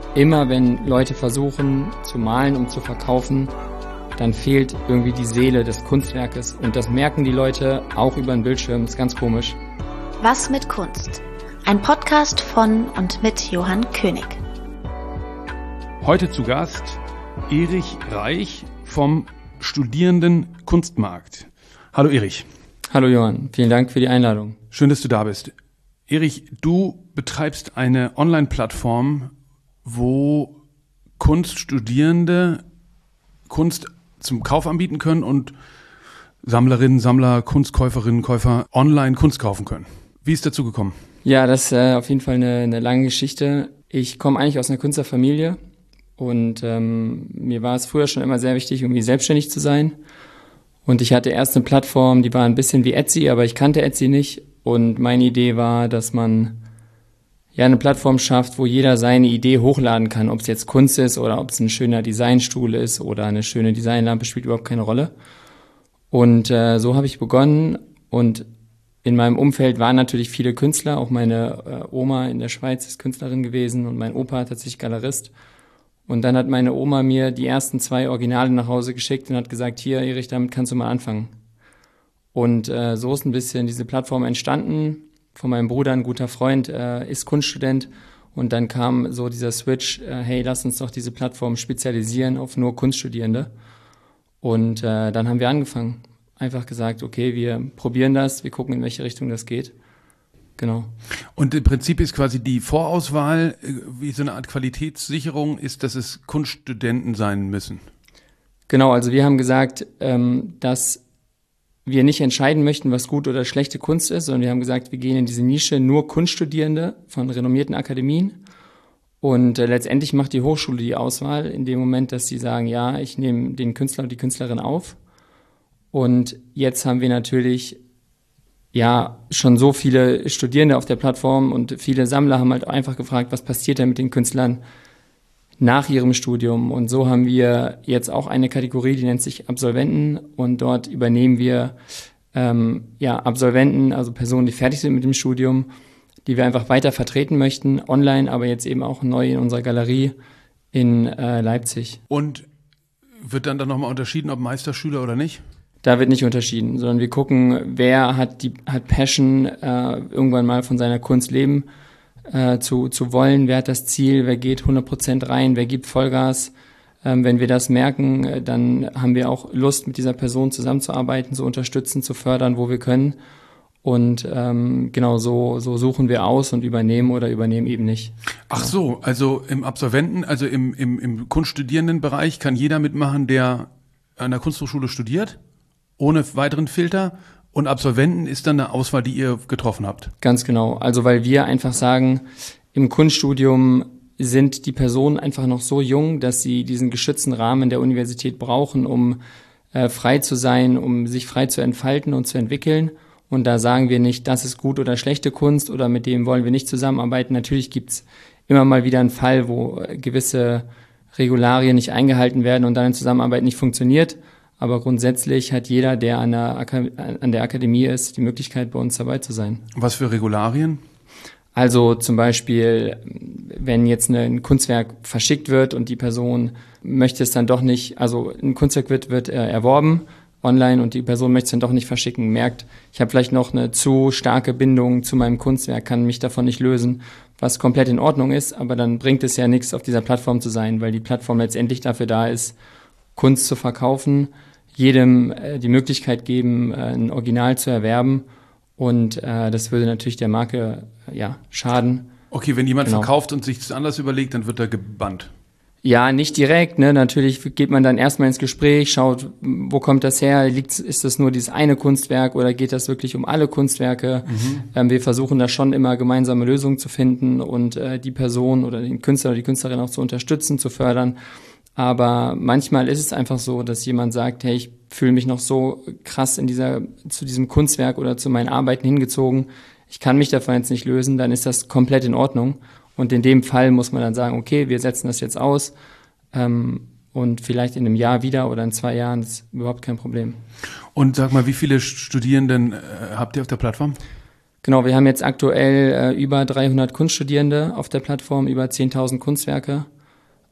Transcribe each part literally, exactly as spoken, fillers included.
immer wenn Leute versuchen zu malen, um zu verkaufen, dann fehlt irgendwie die Seele des Kunstwerkes. Und das merken die Leute auch über den Bildschirm. Das ist ganz komisch. Was mit Kunst? Ein Podcast von und mit Johann König. Heute zu Gast Erich Reich vom Studierenden Kunstmarkt. Hallo Erich. Hallo Johann, vielen Dank für die Einladung. Schön, dass du da bist. Erich, du betreibst eine Online-Plattform, wo Kunststudierende Kunst zum Kauf anbieten können und Sammlerinnen, Sammler, Kunstkäuferinnen, Käufer online Kunst kaufen können. Wie ist dazu gekommen? Ja, das ist äh, auf jeden Fall eine, eine lange Geschichte. Ich komme eigentlich aus einer Künstlerfamilie und ähm, mir war es früher schon immer sehr wichtig, irgendwie selbstständig zu sein. Und ich hatte erst eine Plattform, die war ein bisschen wie Etsy, aber ich kannte Etsy nicht. Und meine Idee war, dass man ja eine Plattform schafft, wo jeder seine Idee hochladen kann. Ob es jetzt Kunst ist oder ob es ein schöner Designstuhl ist oder eine schöne Designlampe, spielt überhaupt keine Rolle. Und äh, so habe ich begonnen. Und in meinem Umfeld waren natürlich viele Künstler. Auch meine äh, Oma in der Schweiz ist Künstlerin gewesen und mein Opa tatsächlich Galerist. Und dann hat meine Oma mir die ersten zwei Originale nach Hause geschickt und hat gesagt, hier Erich, damit kannst du mal anfangen. Und äh, so ist ein bisschen diese Plattform entstanden. Von meinem Bruder, ein guter Freund, äh, ist Kunststudent. Und dann kam so dieser Switch, äh, hey, lass uns doch diese Plattform spezialisieren auf nur Kunststudierende. Und äh, dann haben wir angefangen. Einfach gesagt, okay, wir probieren das, wir gucken, in welche Richtung das geht. Genau. Und im Prinzip ist quasi die Vorauswahl, wie so eine Art Qualitätssicherung ist, dass es Kunststudenten sein müssen. Genau, also wir haben gesagt, ähm, dass wir nicht entscheiden möchten, was gut oder schlechte Kunst ist, sondern wir haben gesagt, wir gehen in diese Nische nur Kunststudierende von renommierten Akademien. Und äh, letztendlich macht die Hochschule die Auswahl in dem Moment, dass sie sagen, ja, ich nehme den Künstler und die Künstlerin auf. Und jetzt haben wir natürlich ja schon so viele Studierende auf der Plattform und viele Sammler haben halt einfach gefragt, was passiert denn mit den Künstlern nach ihrem Studium. Und so haben wir jetzt auch eine Kategorie, die nennt sich Absolventen. Und dort übernehmen wir ähm, ja Absolventen, also Personen, die fertig sind mit dem Studium, die wir einfach weiter vertreten möchten, online, aber jetzt eben auch neu in unserer Galerie in äh, Leipzig. Und wird dann da nochmal unterschieden, ob Meisterschüler oder nicht? Da wird nicht unterschieden, sondern wir gucken, wer hat die hat Passion, äh, irgendwann mal von seiner Kunst leben äh, zu zu wollen, wer hat das Ziel, wer geht hundert Prozent rein, wer gibt Vollgas. Ähm, wenn wir das merken, äh, dann haben wir auch Lust, mit dieser Person zusammenzuarbeiten, zu unterstützen, zu fördern, wo wir können. Und ähm, genau so so suchen wir aus und übernehmen oder übernehmen eben nicht. Ach so, also im Absolventen, also im im im Kunststudierendenbereich kann jeder mitmachen, der an der Kunsthochschule studiert? Ohne weiteren Filter, und Absolventen ist dann eine Auswahl, die ihr getroffen habt? Ganz genau, also weil wir einfach sagen, im Kunststudium sind die Personen einfach noch so jung, dass sie diesen geschützten Rahmen der Universität brauchen, um äh, frei zu sein, um sich frei zu entfalten und zu entwickeln. Und da sagen wir nicht, das ist gut oder schlechte Kunst oder mit dem wollen wir nicht zusammenarbeiten. Natürlich gibt's immer mal wieder einen Fall, wo gewisse Regularien nicht eingehalten werden und dann in Zusammenarbeit nicht funktioniert. Aber grundsätzlich hat jeder, der an der, Ak- an der Akademie ist, die Möglichkeit, bei uns dabei zu sein. Was für Regularien? Also zum Beispiel, wenn jetzt ein Kunstwerk verschickt wird und die Person möchte es dann doch nicht, also ein Kunstwerk wird, wird äh, erworben online und die Person möchte es dann doch nicht verschicken, merkt, ich habe vielleicht noch eine zu starke Bindung zu meinem Kunstwerk, kann mich davon nicht lösen, was komplett in Ordnung ist, aber dann bringt es ja nichts, auf dieser Plattform zu sein, weil die Plattform letztendlich dafür da ist, Kunst zu verkaufen, jedem äh, die Möglichkeit geben, äh, ein Original zu erwerben. Und äh, das würde natürlich der Marke äh, ja schaden. Okay, wenn jemand genau. verkauft und sich das anders überlegt, dann wird er gebannt. Ja, nicht direkt. Ne? Natürlich geht man dann erstmal ins Gespräch, schaut, wo kommt das her? Liegt, ist das nur dieses eine Kunstwerk oder geht das wirklich um alle Kunstwerke? Mhm. Ähm, wir versuchen da schon immer gemeinsame Lösungen zu finden und äh, die Person oder den Künstler oder die Künstlerin auch zu unterstützen, zu fördern. Aber manchmal ist es einfach so, dass jemand sagt, hey, ich fühle mich noch so krass in dieser, zu diesem Kunstwerk oder zu meinen Arbeiten hingezogen, ich kann mich davon jetzt nicht lösen, dann ist das komplett in Ordnung. Und in dem Fall muss man dann sagen, okay, wir setzen das jetzt aus ähm, und vielleicht in einem Jahr wieder oder in zwei Jahren ist überhaupt kein Problem. Und sag mal, wie viele Studierenden äh, habt ihr auf der Plattform? Genau, wir haben jetzt aktuell äh, über dreihundert Kunststudierende auf der Plattform, über zehntausend Kunstwerke.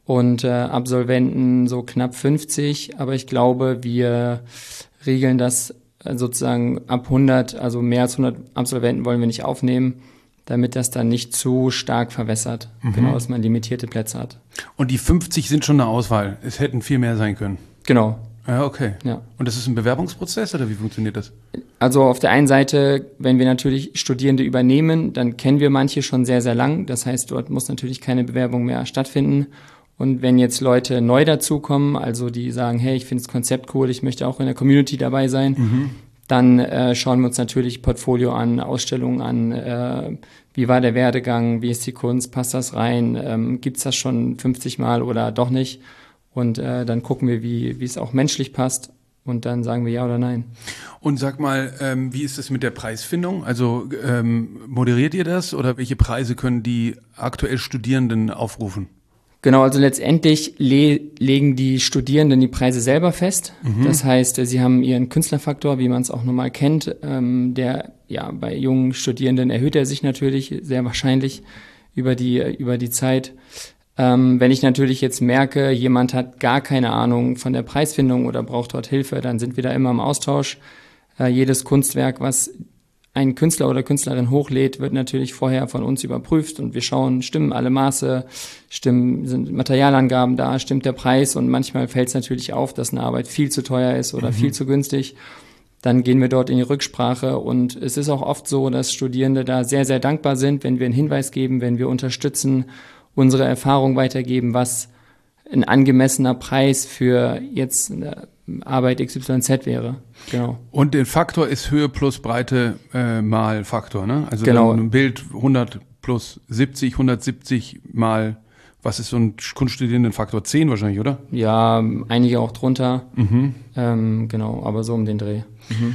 und äh, Absolventen so knapp fünfzig. Aber ich glaube, wir regeln das sozusagen ab hundert, also mehr als hundert Absolventen wollen wir nicht aufnehmen, damit das dann nicht zu stark verwässert. Mhm. Genau, dass man limitierte Plätze hat. Und die fünfzig sind schon eine Auswahl. Es hätten viel mehr sein können. Genau. Ja, okay. Ja. Und das ist ein Bewerbungsprozess oder wie funktioniert das? Also auf der einen Seite, wenn wir natürlich Studierende übernehmen, dann kennen wir manche schon sehr, sehr lang. Das heißt, dort muss natürlich keine Bewerbung mehr stattfinden. Und wenn jetzt Leute neu dazukommen, also die sagen, hey, ich finde das Konzept cool, ich möchte auch in der Community dabei sein, mhm. dann äh, schauen wir uns natürlich Portfolio an, Ausstellungen an, äh, wie war der Werdegang, wie ist die Kunst, passt das rein, ähm, gibt's das schon fünfzig Mal oder doch nicht? Und äh, dann gucken wir, wie wie es auch menschlich passt und dann sagen wir ja oder nein. Und sag mal, ähm, wie ist es mit der Preisfindung? Also ähm, moderiert ihr das oder welche Preise können die aktuell Studierenden aufrufen? Genau, also letztendlich le- legen die Studierenden die Preise selber fest. Mhm. Das heißt, sie haben ihren Künstlerfaktor, wie man es auch normal kennt. Ähm, der, ja, bei jungen Studierenden erhöht er sich natürlich sehr wahrscheinlich über die, über die Zeit. Ähm, wenn ich natürlich jetzt merke, jemand hat gar keine Ahnung von der Preisfindung oder braucht dort Hilfe, dann sind wir da immer im Austausch. Äh, jedes Kunstwerk, was ein Künstler oder Künstlerin hochlädt, wird natürlich vorher von uns überprüft und wir schauen, stimmen alle Maße, stimmen, sind Materialangaben da, stimmt der Preis und manchmal fällt es natürlich auf, dass eine Arbeit viel zu teuer ist oder mhm. viel zu günstig. Dann gehen wir dort in die Rücksprache und es ist auch oft so, dass Studierende da sehr, sehr dankbar sind, wenn wir einen Hinweis geben, wenn wir unterstützen, unsere Erfahrung weitergeben, was ein angemessener Preis für jetzt eine Arbeit X Y Z wäre. Genau. Und der Faktor ist Höhe plus Breite äh, mal Faktor, ne? Also genau. Ein Bild hundert plus siebzig, hundertsiebzig mal, was ist so ein Kunststudierendenfaktor? zehn wahrscheinlich, oder? Ja, einige auch drunter. Mhm. Ähm, genau, aber so um den Dreh. Mhm.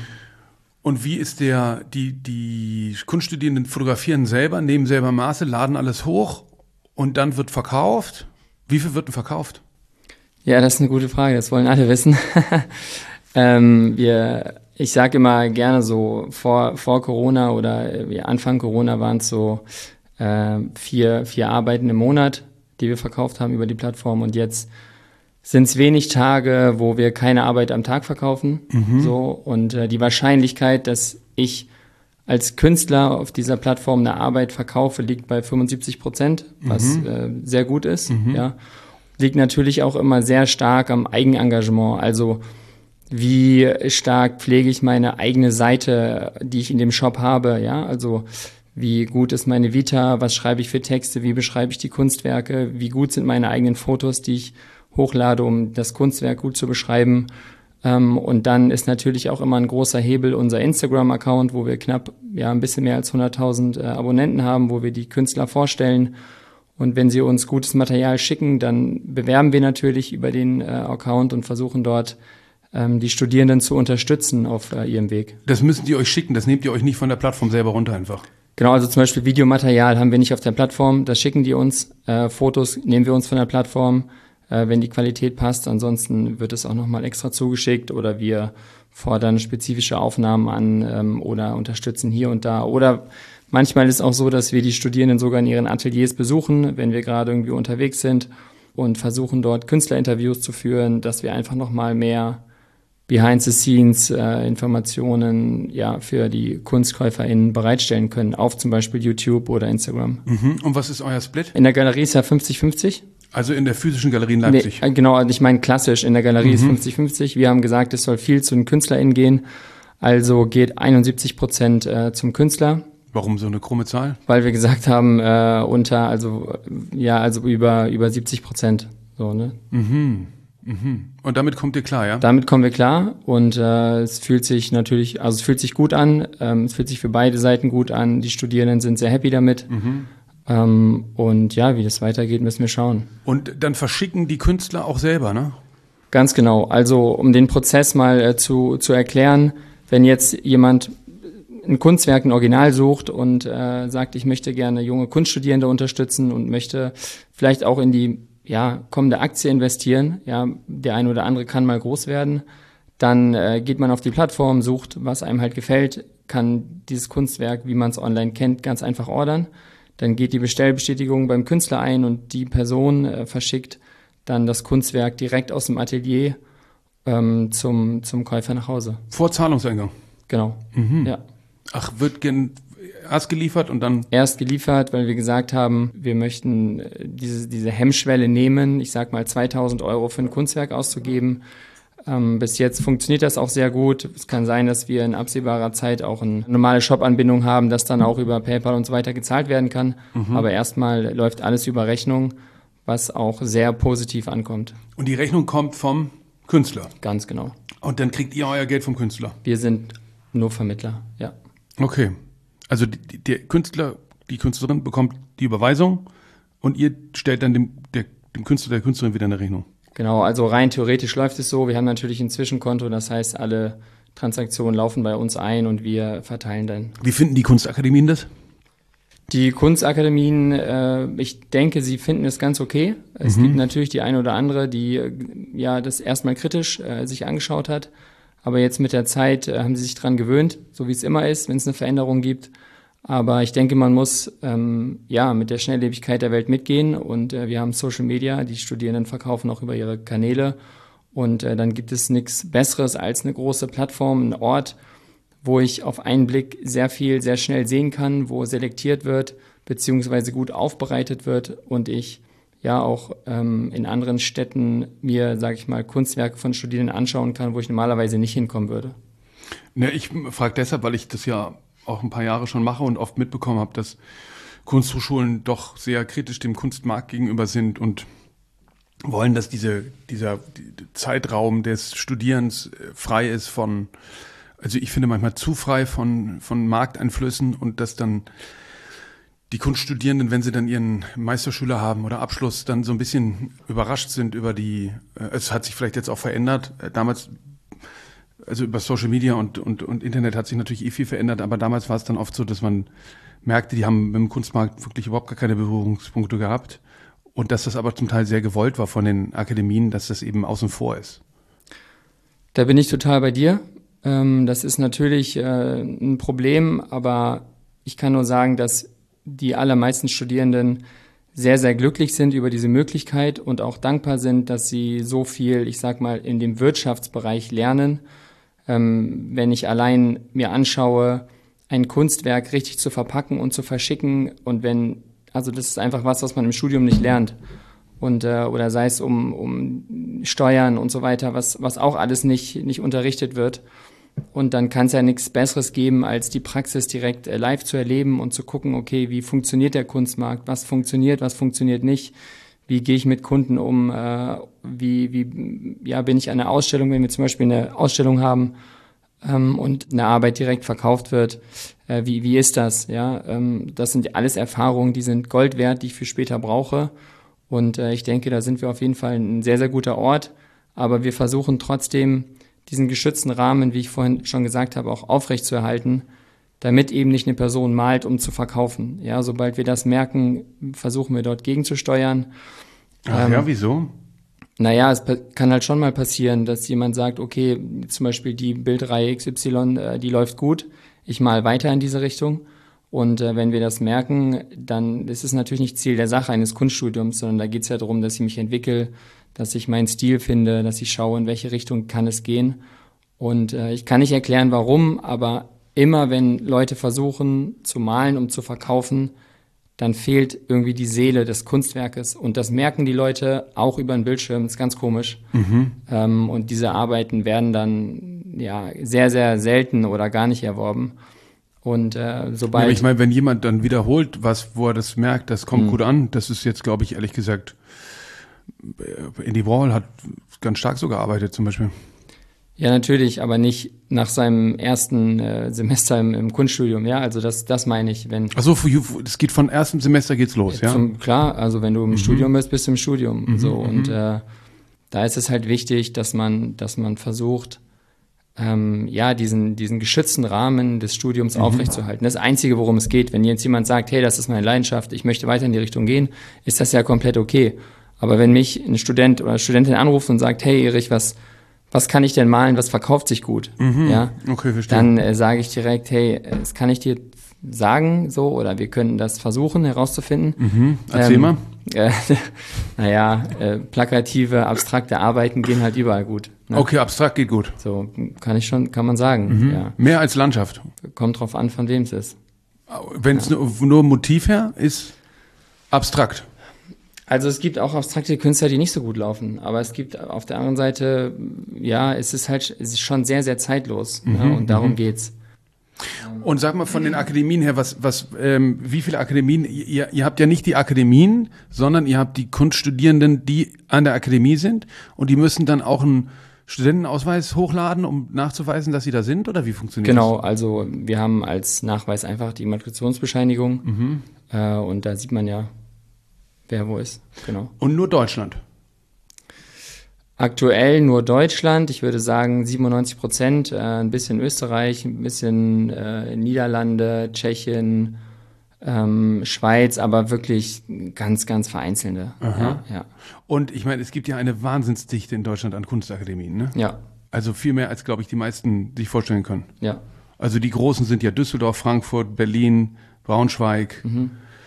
Und wie ist der, die, die Kunststudierenden fotografieren selber, nehmen selber Maße, laden alles hoch und dann wird verkauft? Wie viel wird denn verkauft? Ja, das ist eine gute Frage, das wollen alle wissen. ähm, wir, ich sage immer gerne so, vor, vor Corona oder äh, Anfang Corona waren es so äh, vier, vier Arbeiten im Monat, die wir verkauft haben über die Plattform und jetzt sind es wenig Tage, wo wir keine Arbeit am Tag verkaufen. Mhm. So, und äh, die Wahrscheinlichkeit, dass ich als Künstler auf dieser Plattform eine Arbeit verkaufe, liegt bei fünfundsiebzig Prozent, was mhm. äh, sehr gut ist. Mhm. Ja. Liegt natürlich auch immer sehr stark am Eigenengagement. Also wie stark pflege ich meine eigene Seite, die ich in dem Shop habe. Ja, also wie gut ist meine Vita, was schreibe ich für Texte, wie beschreibe ich die Kunstwerke, wie gut sind meine eigenen Fotos, die ich hochlade, um das Kunstwerk gut zu beschreiben. Ähm, und dann ist natürlich auch immer ein großer Hebel unser Instagram-Account, wo wir knapp ja ein bisschen mehr als hunderttausend äh, Abonnenten haben, wo wir die Künstler vorstellen. Und wenn sie uns gutes Material schicken, dann bewerben wir natürlich über den äh, Account und versuchen dort ähm, die Studierenden zu unterstützen auf äh, ihrem Weg. Das müssen die euch schicken, das nehmt ihr euch nicht von der Plattform selber runter einfach? Genau, also zum Beispiel Videomaterial haben wir nicht auf der Plattform, das schicken die uns. Äh, Fotos nehmen wir uns von der Plattform, äh, wenn die Qualität passt. Ansonsten wird es auch nochmal extra zugeschickt oder wir fordern spezifische Aufnahmen an ähm, oder unterstützen hier und da. Oder manchmal ist es auch so, dass wir die Studierenden sogar in ihren Ateliers besuchen, wenn wir gerade irgendwie unterwegs sind und versuchen dort Künstlerinterviews zu führen, dass wir einfach nochmal mehr Behind-the-Scenes-Informationen äh, ja, für die KunstkäuferInnen bereitstellen können, auf zum Beispiel YouTube oder Instagram. Mhm. Und was ist euer Split? In der Galerie ist ja fünfzig fünfzig. Also in der physischen Galerie in Leipzig? Nee, genau, also ich meine klassisch, in der Galerie mhm. ist fünfzig fünfzig. Wir haben gesagt, es soll viel zu den KünstlerInnen gehen, also geht einundsiebzig Prozent äh, zum Künstler. Warum so eine krumme Zahl? Weil wir gesagt haben, äh, unter, also ja, also über über siebzig Prozent. So, ne? Mhm. Mhm. Und damit kommt ihr klar, ja? Damit kommen wir klar und äh, es fühlt sich natürlich, also es fühlt sich gut an, ähm, es fühlt sich für beide Seiten gut an, die Studierenden sind sehr happy damit. Mhm. Ähm, und ja, wie das weitergeht, müssen wir schauen. Und dann verschicken die Künstler auch selber, ne? Ganz genau. Also um den Prozess mal äh, zu zu erklären, wenn jetzt jemand ein Kunstwerk, ein Original sucht und äh, sagt, ich möchte gerne junge Kunststudierende unterstützen und möchte vielleicht auch in die ja kommende Aktie investieren, ja, der eine oder andere kann mal groß werden, dann äh, geht man auf die Plattform, sucht, was einem halt gefällt, kann dieses Kunstwerk, wie man es online kennt, ganz einfach ordern. Dann geht die Bestellbestätigung beim Künstler ein und die Person äh, verschickt dann das Kunstwerk direkt aus dem Atelier ähm, zum, zum Käufer nach Hause. Vor Zahlungseingang? Genau, mhm. ja. Ach, wird gen- erst geliefert und dann? Erst geliefert, weil wir gesagt haben, wir möchten diese, diese Hemmschwelle nehmen, ich sag mal zweitausend Euro für ein Kunstwerk auszugeben. Ähm, bis jetzt funktioniert das auch sehr gut. Es kann sein, dass wir in absehbarer Zeit auch eine normale Shop-Anbindung haben, dass dann auch über PayPal und so weiter gezahlt werden kann. Mhm. Aber erstmal läuft alles über Rechnung, was auch sehr positiv ankommt. Und die Rechnung kommt vom Künstler? Ganz genau. Und dann kriegt ihr euer Geld vom Künstler? Wir sind nur Vermittler, ja. Okay. Also die, der Künstler, die Künstlerin bekommt die Überweisung und ihr stellt dann dem, der, dem Künstler, der Künstlerin wieder eine Rechnung? Genau, also rein theoretisch läuft es so. Wir haben natürlich ein Zwischenkonto, das heißt, alle Transaktionen laufen bei uns ein und wir verteilen dann. Wie finden die Kunstakademien das? Die Kunstakademien, äh, ich denke, sie finden es ganz okay. Es mhm. gibt natürlich die eine oder andere, die äh, ja das erstmal kritisch äh, sich angeschaut hat. Aber jetzt mit der Zeit äh, haben sie sich dran gewöhnt, so wie es immer ist, wenn es eine Veränderung gibt. Aber ich denke, man muss ähm, ja mit der Schnelllebigkeit der Welt mitgehen und äh, wir haben Social Media, die Studierenden verkaufen auch über ihre Kanäle und äh, dann gibt es nichts Besseres als eine große Plattform, ein Ort, wo ich auf einen Blick sehr viel, sehr schnell sehen kann, wo selektiert wird, beziehungsweise gut aufbereitet wird und ich ja auch ähm, in anderen Städten mir, sage ich mal, Kunstwerke von Studierenden anschauen kann, wo ich normalerweise nicht hinkommen würde. Ne, ich frage deshalb, weil ich das ja auch ein paar Jahre schon mache und oft mitbekommen habe, dass Kunsthochschulen doch sehr kritisch dem Kunstmarkt gegenüber sind und wollen, dass diese, dieser die Zeitraum des Studierens frei ist von, also ich finde manchmal zu frei von, von Markteinflüssen und dass dann die Kunststudierenden, wenn sie dann ihren Meisterschüler haben oder Abschluss, dann so ein bisschen überrascht sind über die, es hat sich vielleicht jetzt auch verändert, damals also über Social Media und, und, und Internet hat sich natürlich eh viel verändert, aber damals war es dann oft so, dass man merkte, die haben mit dem Kunstmarkt wirklich überhaupt gar keine Berührungspunkte gehabt und dass das aber zum Teil sehr gewollt war von den Akademien, dass das eben außen vor ist. Da bin ich total bei dir. Das ist natürlich ein Problem, aber ich kann nur sagen, dass die allermeisten Studierenden sehr, sehr glücklich sind über diese Möglichkeit und auch dankbar sind, dass sie so viel, ich sag mal, in dem Wirtschaftsbereich lernen. Ähm, wenn ich allein mir anschaue, ein Kunstwerk richtig zu verpacken und zu verschicken und wenn, also das ist einfach was, was man im Studium nicht lernt. Und, äh, oder sei es um, um Steuern und so weiter, was, was auch alles nicht, nicht unterrichtet wird. Und dann kann es ja nichts Besseres geben, als die Praxis direkt äh, live zu erleben und zu gucken, okay, wie funktioniert der Kunstmarkt, was funktioniert, was funktioniert nicht, wie gehe ich mit Kunden um, äh, wie, wie ja, bin ich an einer Ausstellung, wenn wir zum Beispiel eine Ausstellung haben ähm, und eine Arbeit direkt verkauft wird, äh, wie, wie ist das? Ja, ähm, das sind alles Erfahrungen, die sind Gold wert, die ich für später brauche. Und äh, ich denke, da sind wir auf jeden Fall ein sehr, sehr guter Ort, aber wir versuchen trotzdem, diesen geschützten Rahmen, wie ich vorhin schon gesagt habe, auch aufrechtzuerhalten, damit eben nicht eine Person malt, um zu verkaufen. Ja, sobald wir das merken, versuchen wir dort gegenzusteuern. Ach ähm, ja, wieso? Naja, es kann halt schon mal passieren, dass jemand sagt, okay, zum Beispiel die Bildreihe X Y, äh, die läuft gut, ich mal weiter in diese Richtung. Und äh, wenn wir das merken, dann ist es natürlich nicht Ziel der Sache eines Kunststudiums, sondern da geht es ja darum, dass ich mich entwickle, dass ich meinen Stil finde, dass ich schaue, in welche Richtung kann es gehen. Und äh, ich kann nicht erklären, warum, aber immer wenn Leute versuchen zu malen, um zu verkaufen, dann fehlt irgendwie die Seele des Kunstwerkes. Und das merken die Leute auch über den Bildschirm, das ist ganz komisch. Mhm. Ähm, und diese Arbeiten werden dann ja sehr, sehr selten oder gar nicht erworben. Und äh, sobald... Ja, ich meine, wenn jemand dann wiederholt, was, wo er das merkt, das kommt mhm. gut an, das ist jetzt, glaube ich, ehrlich gesagt, Andy Warhol hat ganz stark so gearbeitet zum Beispiel. Ja, natürlich, aber nicht nach seinem ersten äh, Semester im, im Kunststudium, ja, also das, das meine ich, wenn... Ach so, es geht von erstem Semester geht's los, ja? Zum, klar, also wenn du im mhm. Studium bist, bist du im Studium, mhm, so, und äh, da ist es halt wichtig, dass man, dass man versucht, ähm, ja, diesen, diesen geschützten Rahmen des Studiums mhm. aufrechtzuerhalten. Das Einzige, worum es geht, wenn jetzt jemand sagt, hey, das ist meine Leidenschaft, ich möchte weiter in die Richtung gehen, ist das ja komplett okay. Aber wenn mich ein Student oder eine Studentin anruft und sagt, hey Erich, was, was kann ich denn malen, was verkauft sich gut, mhm. ja, okay, verstehe. dann äh, sage ich direkt, hey, das kann ich dir sagen, so, oder wir könnten das versuchen herauszufinden. Mhm. Erzähl ähm, mal. Äh, naja, äh, plakative, abstrakte Arbeiten gehen halt überall gut. Ne? Okay, abstrakt geht gut. So kann ich schon, kann man sagen. Mhm. Ja. Mehr als Landschaft. Kommt drauf an, von wem es ist. Wenn es ja. nur, nur Motiv her ist, abstrakt. Also es gibt auch abstrakte Künstler, die nicht so gut laufen, aber es gibt auf der anderen Seite, ja, es ist halt, es ist schon sehr, sehr zeitlos, mhm, ne? Und darum mhm. geht's. Und sag mal von den Akademien her, was, was, ähm, wie viele Akademien, ihr, ihr habt ja nicht die Akademien, sondern ihr habt die Kunststudierenden, die an der Akademie sind und die müssen dann auch einen Studentenausweis hochladen, um nachzuweisen, dass sie da sind, oder wie funktioniert genau, das? Genau, das? also wir haben als Nachweis einfach die Immatrikulationsbescheinigung mhm. äh, und da sieht man ja, wer wo ist, genau. Und nur Deutschland? Aktuell nur Deutschland, ich würde sagen siebenundneunzig Prozent, äh, ein bisschen Österreich, ein bisschen äh, Niederlande, Tschechien, ähm, Schweiz, aber wirklich ganz, ganz vereinzelte. Ja, ja. Und ich meine, es gibt ja eine Wahnsinnsdichte in Deutschland an Kunstakademien, ne? Ja. Also viel mehr, als, glaube ich, die meisten sich vorstellen können. Ja. Also die großen sind ja Düsseldorf, Frankfurt, Berlin, Braunschweig, mhm.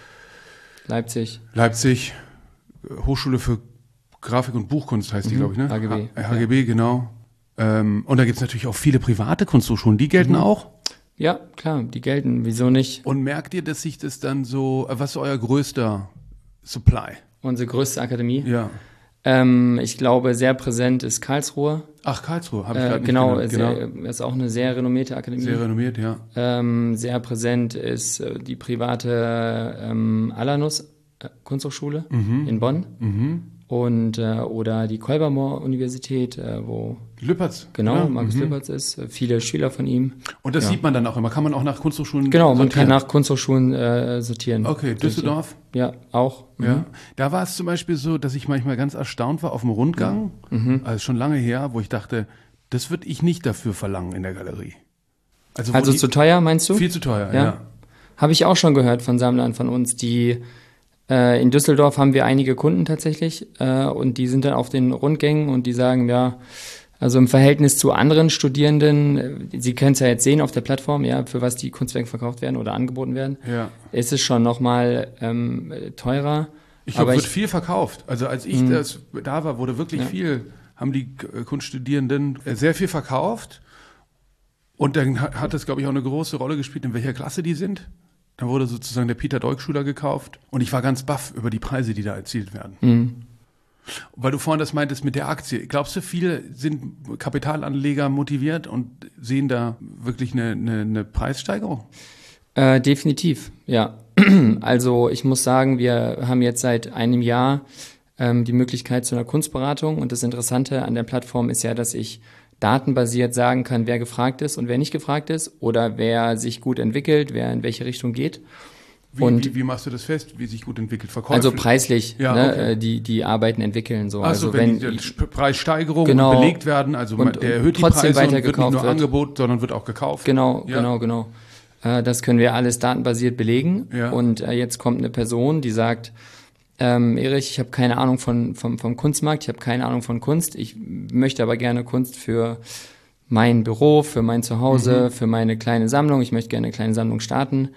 Leipzig. Leipzig, Hochschule für Grafik und Buchkunst heißt die, mhm. glaube ich, ne? H G B. H G B, ja. Genau. Ähm, und da gibt es natürlich auch viele private Kunsthochschulen, die gelten mhm. auch? Ja, klar, die gelten, wieso nicht? Und merkt ihr, dass sich das dann so, was ist euer größter Supply? Unsere größte Akademie? Ja. Ähm, ich glaube, sehr präsent ist Karlsruhe. Ach, Karlsruhe, habe ich gerade äh, genau, nicht genannt. Genau, sehr, ist auch eine sehr renommierte Akademie. Sehr renommiert, ja. Ähm, sehr präsent ist äh, die private ähm, Alanus äh, Kunsthochschule mhm. in Bonn. Mhm. Und äh, oder die Kolbermoor-Universität, äh, wo Lüpertz. Genau, ja. Markus mhm. Lüpertz ist, äh, viele Schüler von ihm. Und das ja. sieht man dann auch immer. Kann man auch nach Kunsthochschulen Genau, man sortieren? kann nach Kunsthochschulen äh, sortieren. Okay, Düsseldorf? Ja, auch. Mhm. Ja. Da war es zum Beispiel so, dass ich manchmal ganz erstaunt war auf dem Rundgang, mhm. also schon lange her, wo ich dachte, das würde ich nicht dafür verlangen in der Galerie. Also, also die, zu teuer, meinst du? Viel zu teuer, ja. ja. Habe ich auch schon gehört von Sammlern von uns, die Äh, in Düsseldorf haben wir einige Kunden tatsächlich äh, und die sind dann auf den Rundgängen und die sagen, ja, also im Verhältnis zu anderen Studierenden, äh, Sie können es ja jetzt sehen auf der Plattform, ja, für was die Kunstwerke verkauft werden oder angeboten werden, ja. ist es schon nochmal ähm, teurer. Ich glaube, es wird viel verkauft. Also als ich das, da war, wurde wirklich ja. viel, haben die Kunststudierenden sehr viel verkauft und dann hat es, glaube ich, auch eine große Rolle gespielt, in welcher Klasse die sind. Da wurde sozusagen der Peter Deuk-Schuler gekauft und ich war ganz baff über die Preise, die da erzielt werden. Mhm. Weil du vorhin das meintest mit der Aktie. Glaubst du, viele sind Kapitalanleger motiviert und sehen da wirklich eine, eine, eine Preissteigerung? Äh, definitiv, ja. Also ich muss sagen, wir haben jetzt seit einem Jahr ähm, die Möglichkeit zu einer Kunstberatung und das Interessante an der Plattform ist ja, dass ich datenbasiert sagen kann, wer gefragt ist und wer nicht gefragt ist oder wer sich gut entwickelt, wer in welche Richtung geht. Wie, und wie, wie machst du das fest, wie sich gut entwickelt? Verkäufe? Also preislich, ja, ne, okay. die die Arbeiten entwickeln. So. Ach so, also wenn, wenn die Preissteigerungen genau, belegt werden, also und, der erhöht die trotzdem Preise und weiter wird nicht nur wird. Angebot, sondern wird auch gekauft. Genau, ja. genau, genau. Äh, das können wir alles datenbasiert belegen. Ja. Und äh, jetzt kommt eine Person, die sagt, Ähm, Erich, ich habe keine Ahnung von, vom, vom Kunstmarkt, ich habe keine Ahnung von Kunst, ich möchte aber gerne Kunst für mein Büro, für mein Zuhause, mhm. für meine kleine Sammlung, ich möchte gerne eine kleine Sammlung starten.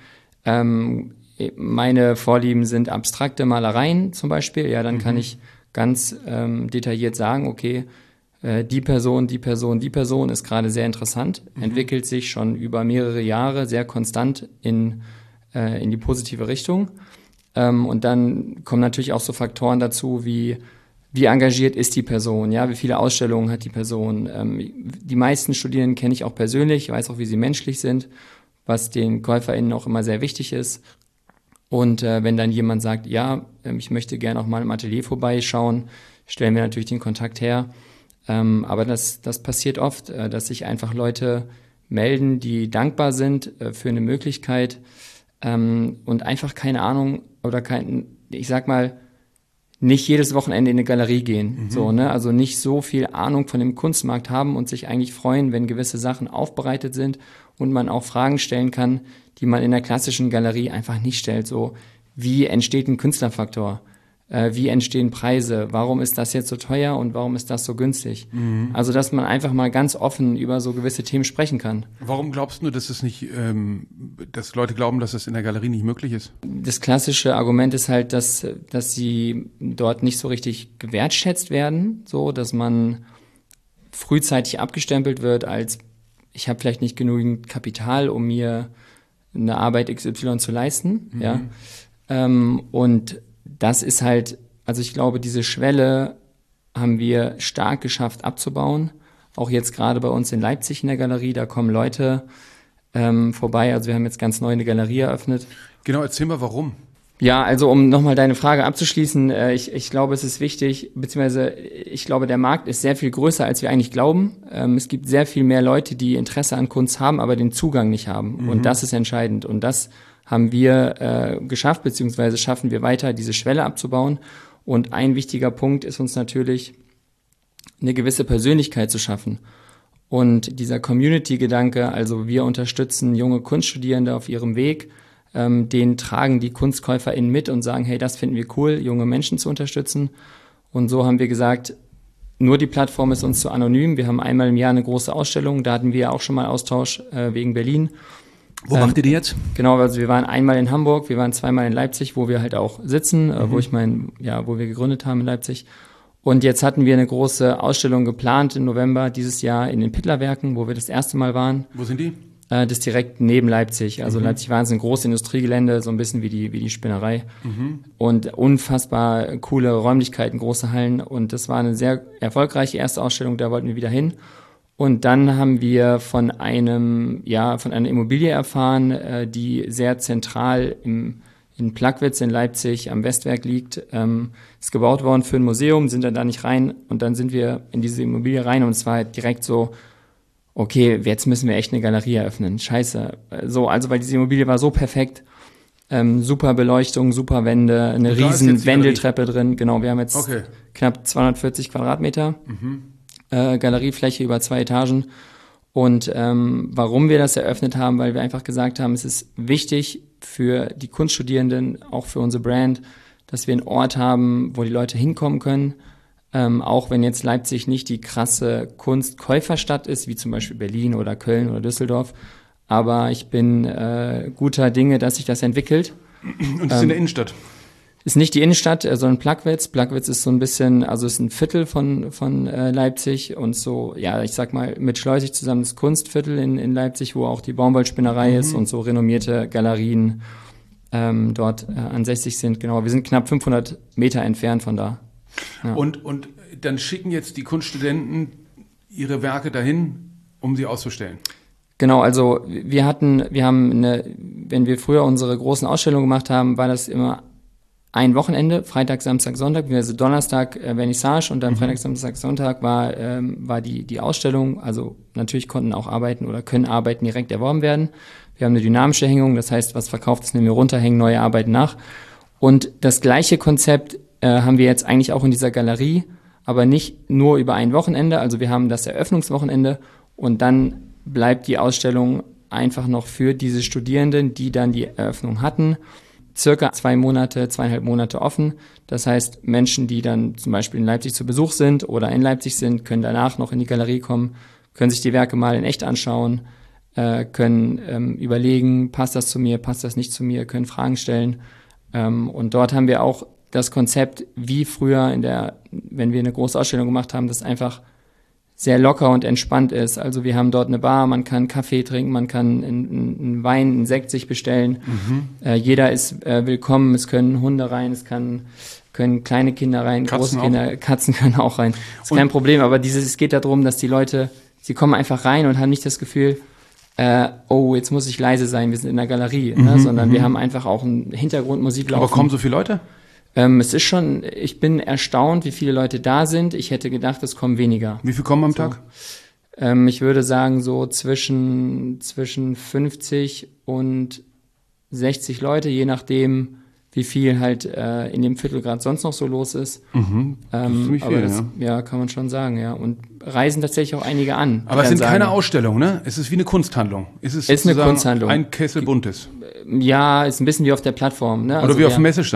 Ähm, meine Vorlieben sind abstrakte Malereien zum Beispiel, ja, dann mhm. kann ich ganz ähm, detailliert sagen, okay, äh, die Person, die Person, die Person ist gerade sehr interessant, mhm. entwickelt sich schon über mehrere Jahre sehr konstant in, äh, in die positive Richtung. Ähm, und dann kommen natürlich auch so Faktoren dazu, wie wie engagiert ist die Person, ja, wie viele Ausstellungen hat die Person. Ähm, die meisten Studierenden kenne ich auch persönlich, ich weiß auch, wie sie menschlich sind, was den KäuferInnen auch immer sehr wichtig ist. Und äh, wenn dann jemand sagt, ja, äh, ich möchte gerne auch mal im Atelier vorbeischauen, stellen wir natürlich den Kontakt her. Ähm, aber das, das passiert oft, äh, dass sich einfach Leute melden, die dankbar sind äh, für eine Möglichkeit ähm, und einfach keine Ahnung oder kein, ich sag mal, nicht jedes Wochenende in eine Galerie gehen, mhm. so, ne, also nicht so viel Ahnung von dem Kunstmarkt haben und sich eigentlich freuen, wenn gewisse Sachen aufbereitet sind und man auch Fragen stellen kann, die man in der klassischen Galerie einfach nicht stellt, so, wie entsteht ein Künstlerfaktor? Äh, wie entstehen Preise? Warum ist das jetzt so teuer und warum ist das so günstig? Mhm. Also, dass man einfach mal ganz offen über so gewisse Themen sprechen kann. Warum glaubst du, dass es nicht, ähm, dass Leute glauben, dass es in der Galerie nicht möglich ist? Das klassische Argument ist halt, dass, dass sie dort nicht so richtig gewertschätzt werden, so, dass man frühzeitig abgestempelt wird als, ich habe vielleicht nicht genügend Kapital, um mir eine Arbeit X Y zu leisten, mhm. ja. Ähm, und das ist halt, also ich glaube, diese Schwelle haben wir stark geschafft abzubauen. Auch jetzt gerade bei uns in Leipzig in der Galerie, da kommen Leute ähm, vorbei. Also wir haben jetzt ganz neu eine Galerie eröffnet. Genau, erzähl mal, warum. Ja, also um nochmal deine Frage abzuschließen, äh, ich, ich glaube, es ist wichtig, beziehungsweise ich glaube, der Markt ist sehr viel größer, als wir eigentlich glauben. Ähm, es gibt sehr viel mehr Leute, die Interesse an Kunst haben, aber den Zugang nicht haben. Mhm. Und das ist entscheidend. Und das haben wir äh, geschafft, beziehungsweise schaffen wir weiter, diese Schwelle abzubauen. Und ein wichtiger Punkt ist uns natürlich, eine gewisse Persönlichkeit zu schaffen. Und dieser Community-Gedanke, also wir unterstützen junge Kunststudierende auf ihrem Weg, ähm, denen tragen die KunstkäuferInnen mit und sagen, hey, das finden wir cool, junge Menschen zu unterstützen. Und so haben wir gesagt, nur die Plattform ist uns zu anonym. Wir haben einmal im Jahr eine große Ausstellung, da hatten wir auch schon mal Austausch äh, wegen Berlin. Wo ähm, macht ihr die jetzt? Genau, also wir waren einmal in Hamburg, wir waren zweimal in Leipzig, wo wir halt auch sitzen, mhm. äh, wo ich mein, ja, wo wir gegründet haben in Leipzig. Und jetzt hatten wir eine große Ausstellung geplant im November dieses Jahr in den Pittlerwerken, wo wir das erste Mal waren. Wo sind die? Äh, das ist direkt neben Leipzig. Also mhm. Leipzig war ein großes Industriegelände, so ein bisschen wie die, wie die Spinnerei. Mhm. Und unfassbar coole Räumlichkeiten, große Hallen. Und das war eine sehr erfolgreiche erste Ausstellung, da wollten wir wieder hin. Und dann haben wir von einem, ja, von einer Immobilie erfahren, äh, die sehr zentral im, in Plagwitz in Leipzig am Westwerk liegt. Ähm, ist gebaut worden für ein Museum, sind dann da nicht rein. Und dann sind wir in diese Immobilie rein und es war halt direkt so, okay, jetzt müssen wir echt eine Galerie eröffnen. Scheiße. So, also, weil diese Immobilie war so perfekt. Ähm, super Beleuchtung, super Wände, eine riesen Wendeltreppe drin. Genau, wir haben jetzt okay. knapp zweihundertvierzig Quadratmeter. Mhm. Äh, Galeriefläche über zwei Etagen. Und ähm, warum wir das eröffnet haben, weil wir einfach gesagt haben, es ist wichtig für die Kunststudierenden, auch für unsere Brand, dass wir einen Ort haben, wo die Leute hinkommen können. Ähm, auch wenn jetzt Leipzig nicht die krasse Kunstkäuferstadt ist, wie zum Beispiel Berlin oder Köln oder Düsseldorf. Aber ich bin äh, guter Dinge, dass sich das entwickelt. Und es ist ähm, in der Innenstadt? Ist nicht die Innenstadt, sondern Plagwitz. Plagwitz ist so ein bisschen, also ist ein Viertel von von äh, Leipzig und so, ja, ich sag mal, mit Schleusig zusammen das Kunstviertel in, in Leipzig, wo auch die Baumwollspinnerei mhm. ist und so renommierte Galerien ähm, dort äh, ansässig sind. Genau, wir sind knapp fünfhundert Meter entfernt von da. Ja. Und und dann schicken jetzt die Kunststudenten ihre Werke dahin, um sie auszustellen? Genau, also wir hatten, wir haben eine, wenn wir früher unsere großen Ausstellungen gemacht haben, war das immer ein Wochenende, Freitag, Samstag, Sonntag, also Donnerstag äh, Vernissage und dann mhm. Freitag, Samstag, Sonntag war ähm, war die die Ausstellung. Also natürlich konnten auch Arbeiten oder können Arbeiten direkt erworben werden. Wir haben eine dynamische Hängung, das heißt, was verkauft ist, nehmen wir runter, hängen neue Arbeiten nach. Und das gleiche Konzept äh, haben wir jetzt eigentlich auch in dieser Galerie, aber nicht nur über ein Wochenende. Also wir haben das Eröffnungswochenende und dann bleibt die Ausstellung einfach noch für diese Studierenden, die dann die Eröffnung hatten, circa zwei Monate, zweieinhalb Monate offen. Das heißt, Menschen, die dann zum Beispiel in Leipzig zu Besuch sind oder in Leipzig sind, können danach noch in die Galerie kommen, können sich die Werke mal in echt anschauen, äh, können ähm, überlegen, passt das zu mir, passt das nicht zu mir, können Fragen stellen. Ähm, und dort haben wir auch das Konzept, wie früher in der, wenn wir eine große Ausstellung gemacht haben, das einfach sehr locker und entspannt ist. Also wir haben dort eine Bar, man kann Kaffee trinken, man kann einen, einen Wein, einen Sekt sich bestellen. Mhm. Äh, jeder ist äh, willkommen, es können Hunde rein, es kann, können kleine Kinder rein, Katzen große Kinder, auch. Katzen können auch rein. Das ist und kein Problem, aber dieses, es geht darum, dass die Leute, sie kommen einfach rein und haben nicht das Gefühl, äh, oh, jetzt muss ich leise sein, wir sind in der Galerie, mhm, ne? Sondern mhm. wir haben einfach auch einen Hintergrundmusik laufen. Aber kommen so viele Leute? Ähm, es ist schon, ich bin erstaunt, wie viele Leute da sind. Ich hätte gedacht, es kommen weniger. Wie viel kommen am so. Tag? Ähm, ich würde sagen, so zwischen, zwischen fünfzig und sechzig Leute, je nachdem, wie viel halt äh, in dem Viertel gerade sonst noch so los ist. Mhm. Das ähm, ist ziemlich aber viel, das, ja. ja, kann man schon sagen, ja. Und reisen tatsächlich auch einige an. Aber es sind sagen. keine Ausstellungen, ne? Es ist wie eine Kunsthandlung. Es ist, ist eine Kunsthandlung. Ein Kessel Buntes. Ja, ist ein bisschen wie auf der Plattform, ne? Oder also wie auf dem Messestand.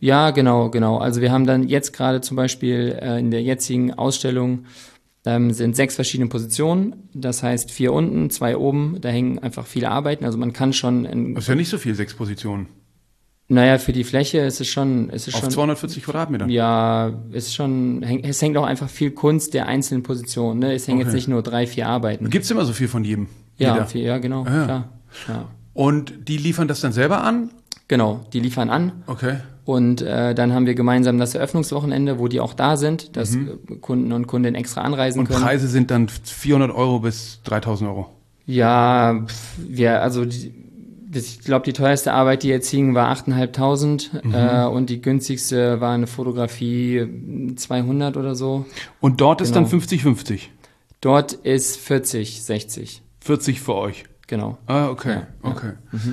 Ja, genau, genau. Also wir haben dann jetzt gerade zum Beispiel äh, in der jetzigen Ausstellung ähm, sind sechs verschiedene Positionen. Das heißt vier unten, zwei oben. Da hängen einfach viele Arbeiten. Also man kann schon... In, Das ist ja nicht so viel, sechs Positionen. Naja, für die Fläche ist es schon... Ist es Auf schon, zweihundertvierzig Quadratmeter. Ja, ist schon... Häng, es hängt auch einfach viel Kunst der einzelnen Positionen. Ne? Es hängen Okay. jetzt nicht nur drei, vier Arbeiten. Gibt es immer so viel von jedem? Ja, Jeder? viel, ja genau, Ah, ja. klar. Ja. Und die liefern das dann selber an? Genau, die liefern an. Okay. Und äh, dann haben wir gemeinsam das Eröffnungswochenende, wo die auch da sind, dass Mhm. äh, Kunden und Kundinnen extra anreisen Und können. Preise sind dann vierhundert Euro bis dreitausend Euro. Ja, pf, wir, also die, das, ich glaube, die teuerste Arbeit, die jetzt hing, war achttausendfünfhundert Mhm. äh, und die günstigste war eine Fotografie zweihundert oder so. Und dort ist Genau. dann fünfzig fünfzig. Dort ist vierzig, sechzig, vierzig für euch. genau. Ah, okay, Ja, ja. okay.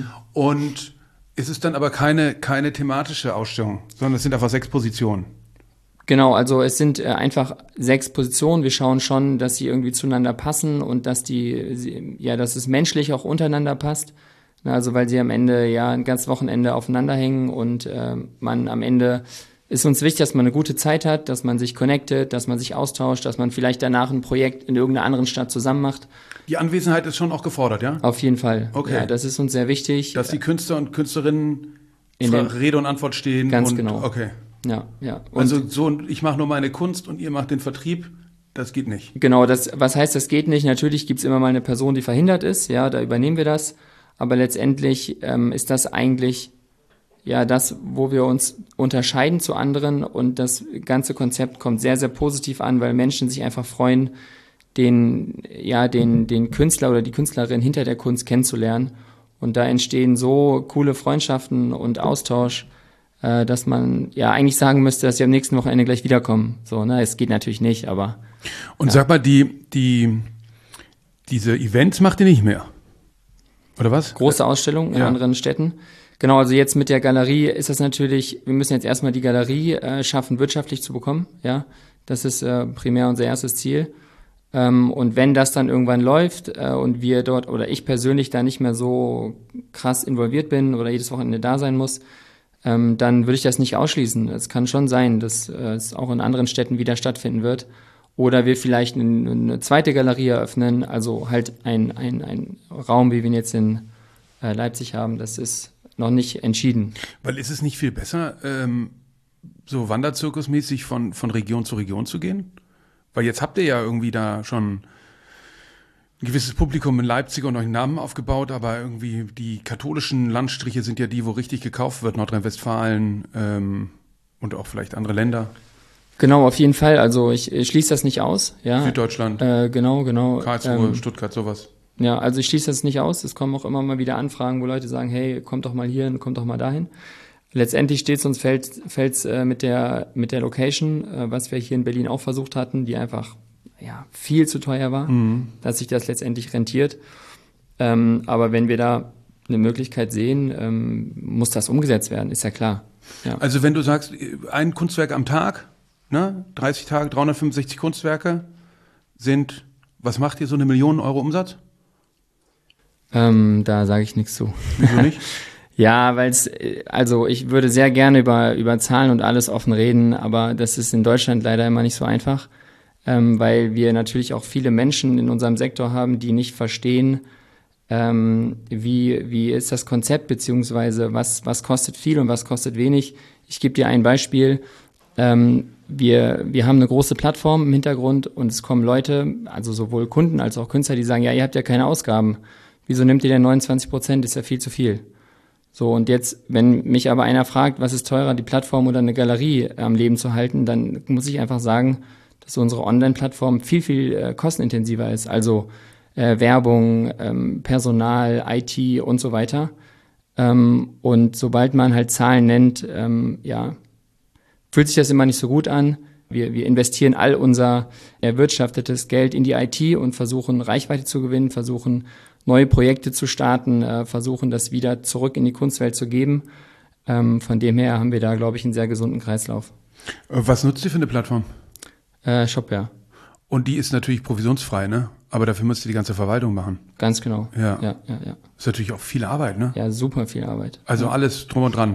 Und ist es dann aber keine, keine thematische Ausstellung, sondern es sind einfach sechs Positionen. Genau, also es sind äh, einfach sechs Positionen. Wir schauen schon, dass sie irgendwie zueinander passen und dass die, sie, ja, dass es menschlich auch untereinander passt. Na, also weil sie am Ende ja ein ganzes Wochenende aufeinander hängen und äh, man am Ende ist uns wichtig, dass man eine gute Zeit hat, dass man sich connectet, dass man sich austauscht, dass man vielleicht danach ein Projekt in irgendeiner anderen Stadt zusammen macht. Die Anwesenheit ist schon auch gefordert, ja? Auf jeden Fall. Okay. Ja, das ist uns sehr wichtig. Dass die Künstler und Künstlerinnen In Fra- den- Rede und Antwort stehen. Ganz und, genau. Okay. Ja, ja. Und Also so, ich mache nur meine Kunst und ihr macht den Vertrieb, das geht nicht. genau, das, was heißt, das geht nicht? Natürlich gibt's immer mal eine Person, die verhindert ist, ja, da übernehmen wir das. Aber letztendlich ähm, ist das eigentlich ja das, wo wir uns unterscheiden zu anderen und das ganze Konzept kommt sehr, sehr positiv an, weil Menschen sich einfach freuen, den, ja, den, den Künstler oder die Künstlerin hinter der Kunst kennenzulernen. Und da entstehen so coole Freundschaften und Austausch, äh, dass man ja eigentlich sagen müsste, dass sie am nächsten Wochenende gleich wiederkommen. So, ne, es geht natürlich nicht, aber Und sag mal, die, die, diese Events macht ihr nicht mehr? Oder was? große Ausstellungen in Ja. anderen Städten. Genau, also jetzt mit der Galerie ist das natürlich, wir müssen jetzt erstmal die Galerie äh, schaffen, wirtschaftlich zu bekommen, ja. Das ist äh, primär unser erstes Ziel. Ähm, und wenn das dann irgendwann läuft äh, und wir dort oder ich persönlich da nicht mehr so krass involviert bin oder jedes Wochenende da sein muss, ähm, dann würde ich das nicht ausschließen. Es kann schon sein, dass äh, es auch in anderen Städten wieder stattfinden wird. Oder wir vielleicht eine, eine zweite Galerie eröffnen, also halt ein, ein, ein Raum, wie wir ihn jetzt in äh, Leipzig haben, das ist noch nicht entschieden. Weil ist es nicht viel besser, ähm, so Wanderzirkusmäßig von, von Region zu Region zu gehen? Weil jetzt habt ihr ja irgendwie da schon ein gewisses Publikum in Leipzig und euch einen Namen aufgebaut, aber irgendwie die katholischen Landstriche sind ja die, wo richtig gekauft wird, Nordrhein-Westfalen ähm, und auch vielleicht andere Länder, Genau, auf jeden Fall. Also ich, ich schließe das nicht aus. Ja, Süddeutschland, äh, genau, genau. Karlsruhe, Ähm, Stuttgart, sowas. Ja, also ich schließe das nicht aus. Es kommen auch immer mal wieder Anfragen, wo Leute sagen, hey, kommt doch mal hier und kommt doch mal dahin. Letztendlich steht es uns fällt fällt's, äh, mit der mit der Location, äh, was wir hier in Berlin auch versucht hatten, die einfach ja viel zu teuer war, dass sich das letztendlich rentiert. Ähm, aber wenn wir da eine Möglichkeit sehen, ähm, muss das umgesetzt werden, ist ja klar. Ja. Also wenn du sagst, ein Kunstwerk am Tag, ne, dreißig Tage, dreihundertfünfundsechzig Kunstwerke sind, was macht ihr, so eine Million Euro Umsatz? Ähm, da sage ich nichts zu. Wieso nicht? Ja, weil es, also ich würde sehr gerne über, über Zahlen und alles offen reden, aber das ist in Deutschland leider immer nicht so einfach, ähm, weil wir natürlich auch viele Menschen in unserem Sektor haben, die nicht verstehen, ähm, wie, wie ist das Konzept, beziehungsweise was, was kostet viel und was kostet wenig. Ich gebe dir ein Beispiel. Ähm, wir, wir haben eine große Plattform im Hintergrund und es kommen Leute, also sowohl Kunden als auch Künstler, die sagen, ja, ihr habt ja keine Ausgaben. Wieso nimmt ihr denn neunundzwanzig Prozent? Ist ja viel zu viel. So, und jetzt, wenn mich aber einer fragt, was ist teurer, die Plattform oder eine Galerie am Leben zu halten, dann muss ich einfach sagen, dass unsere Online-Plattform viel, viel äh, kostenintensiver ist. Also äh, Werbung, ähm, Personal, I T und so weiter. Ähm, und sobald man halt Zahlen nennt, ähm, ja, fühlt sich das immer nicht so gut an. Wir, wir investieren all unser erwirtschaftetes Geld in die I T und versuchen, Reichweite zu gewinnen, versuchen, neue Projekte zu starten, äh, versuchen, das wieder zurück in die Kunstwelt zu geben. Ähm, von dem her haben wir da, glaube ich, einen sehr gesunden Kreislauf. Was nutzt ihr für eine Plattform? Äh, Shopware, Und die ist natürlich provisionsfrei, ne? Aber dafür müsst ihr die ganze Verwaltung machen. ganz genau. Ja. Ja, ja, ja. Ist natürlich auch viel Arbeit, ne? Ja, super viel Arbeit. Also alles drum und dran.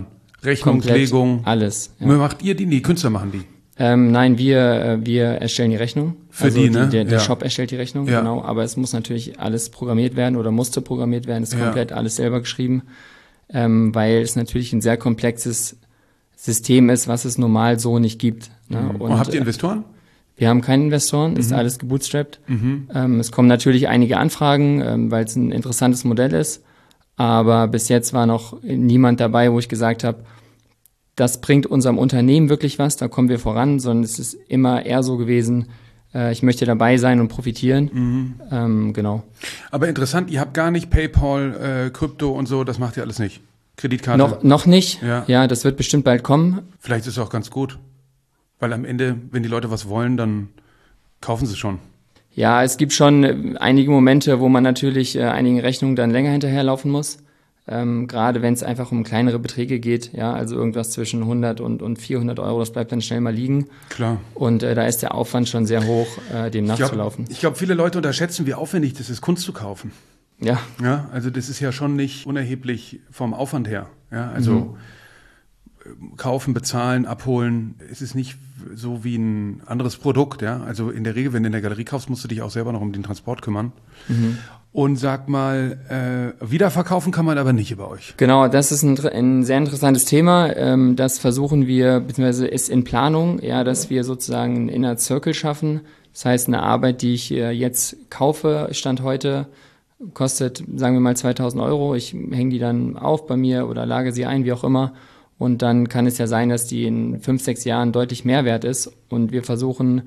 Rechnungslegung. Alles. Ja. Macht ihr die? Die Künstler machen die. Ähm, nein, wir, wir erstellen die Rechnung. Für also die, ne? Die, der der ja. Shop erstellt die Rechnung, ja. genau. Aber es muss natürlich alles programmiert werden oder musste programmiert werden. Es ist ja. komplett alles selber geschrieben, ähm, weil es natürlich ein sehr komplexes System ist, was es normal so nicht gibt. Ne? Mhm. Und, Und habt ihr Investoren? Wir haben keine Investoren, mhm. ist alles gebootstrapped. Mhm. Ähm, es kommen natürlich einige Anfragen, ähm, weil es ein interessantes Modell ist. Aber bis jetzt war noch niemand dabei, wo ich gesagt habe, das bringt unserem Unternehmen wirklich was, da kommen wir voran, sondern es ist immer eher so gewesen, äh, ich möchte dabei sein und profitieren. Mhm. Ähm, genau. Aber interessant, ihr habt gar nicht PayPal, äh, Krypto und so, das macht ihr alles nicht? Kreditkarte? Noch, noch nicht. Ja. ja, das wird bestimmt bald kommen. Vielleicht ist es auch ganz gut, weil am Ende, wenn die Leute was wollen, dann kaufen sie schon. Ja, es gibt schon einige Momente, wo man natürlich äh, einigen Rechnungen dann länger hinterherlaufen muss. Ähm, gerade wenn es einfach um kleinere Beträge geht, ja, also irgendwas zwischen hundert und, und vierhundert Euro, das bleibt dann schnell mal liegen. Klar. Und äh, da ist der Aufwand schon sehr hoch, äh, dem nachzulaufen. Ich glaube, glaub, viele Leute unterschätzen, wie aufwendig das ist, Kunst zu kaufen. Ja. Ja, also das ist ja schon nicht unerheblich vom Aufwand her. Ja, also mhm. kaufen, bezahlen, abholen, es ist nicht so wie ein anderes Produkt, ja. Also in der Regel, wenn du in der Galerie kaufst, musst du dich auch selber noch um den Transport kümmern. Mhm. Und sag mal, äh, wiederverkaufen kann man aber nicht über euch. Genau, das ist ein, ein sehr interessantes Thema. Ähm, das versuchen wir, beziehungsweise ist in Planung, ja, dass wir sozusagen einen Inner Circle schaffen. Das heißt, eine Arbeit, die ich äh, jetzt kaufe, Stand heute, kostet, sagen wir mal, zweitausend Euro. Ich hänge die dann auf bei mir oder lage sie ein, wie auch immer. Und dann kann es ja sein, dass die in fünf, sechs Jahren deutlich mehr wert ist. Und wir versuchen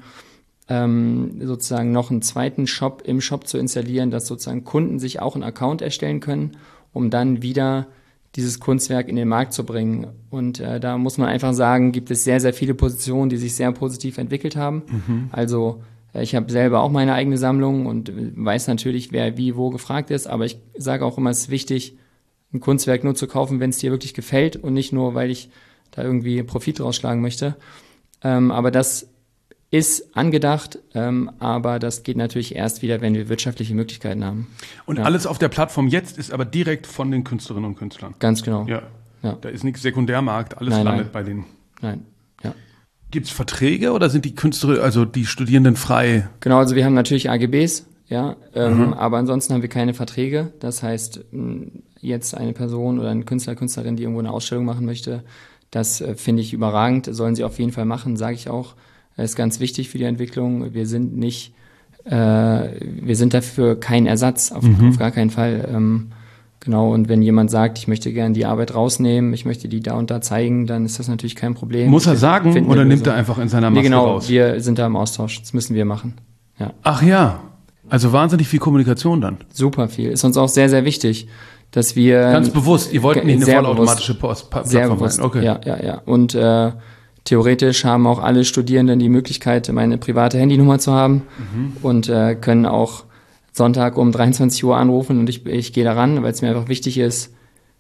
ähm, sozusagen noch einen zweiten Shop im Shop zu installieren, dass sozusagen Kunden sich auch einen Account erstellen können, um dann wieder dieses Kunstwerk in den Markt zu bringen. Und äh, da muss man einfach sagen, gibt es sehr, sehr viele Positionen, die sich sehr positiv entwickelt haben. Mhm. Also äh, ich habe selber auch meine eigene Sammlung und weiß natürlich, wer wie wo gefragt ist. Aber ich sage auch immer, es ist wichtig, ein Kunstwerk nur zu kaufen, wenn es dir wirklich gefällt und nicht nur, weil ich da irgendwie Profit rausschlagen möchte. Ähm, aber das ist angedacht, ähm, aber das geht natürlich erst wieder, wenn wir wirtschaftliche Möglichkeiten haben. Und ja. alles auf der Plattform jetzt ist aber direkt von den Künstlerinnen und Künstlern? Ganz genau. Ja. ja. Da ist nichts Sekundärmarkt, alles nein, landet nein. bei denen. Nein, ja. Gibt es Verträge oder sind die Künstler, also die Studierenden frei? Genau, also wir haben natürlich A G Bs, ja, ähm, mhm. aber ansonsten haben wir keine Verträge. Das heißt, jetzt eine Person oder ein Künstler, Künstlerin, die irgendwo eine Ausstellung machen möchte, das äh, finde ich überragend, sollen sie auf jeden Fall machen, sage ich auch. Das ist ganz wichtig für die Entwicklung. Wir sind nicht, äh, wir sind dafür kein Ersatz, auf, mhm. auf gar keinen Fall. Ähm, genau, und wenn jemand sagt, ich möchte gerne die Arbeit rausnehmen, ich möchte die da und da zeigen, dann ist das natürlich kein Problem. Muss er sagen oder nimmt er einfach in seiner Maske nee, genau, raus? Wir sind da im Austausch, das müssen wir machen. Ja. Ach ja, also wahnsinnig viel Kommunikation dann. Super viel, ist uns auch sehr, sehr wichtig, dass wir... Ganz bewusst, ihr wollt nicht eine vollautomatische Post-Plattform Sehr bewusst, okay. ja, ja, ja. Und äh, theoretisch haben auch alle Studierenden die Möglichkeit, meine private Handynummer zu haben mhm. und äh, können auch Sonntag um dreiundzwanzig Uhr anrufen und ich, ich gehe da ran, weil es mir einfach wichtig ist.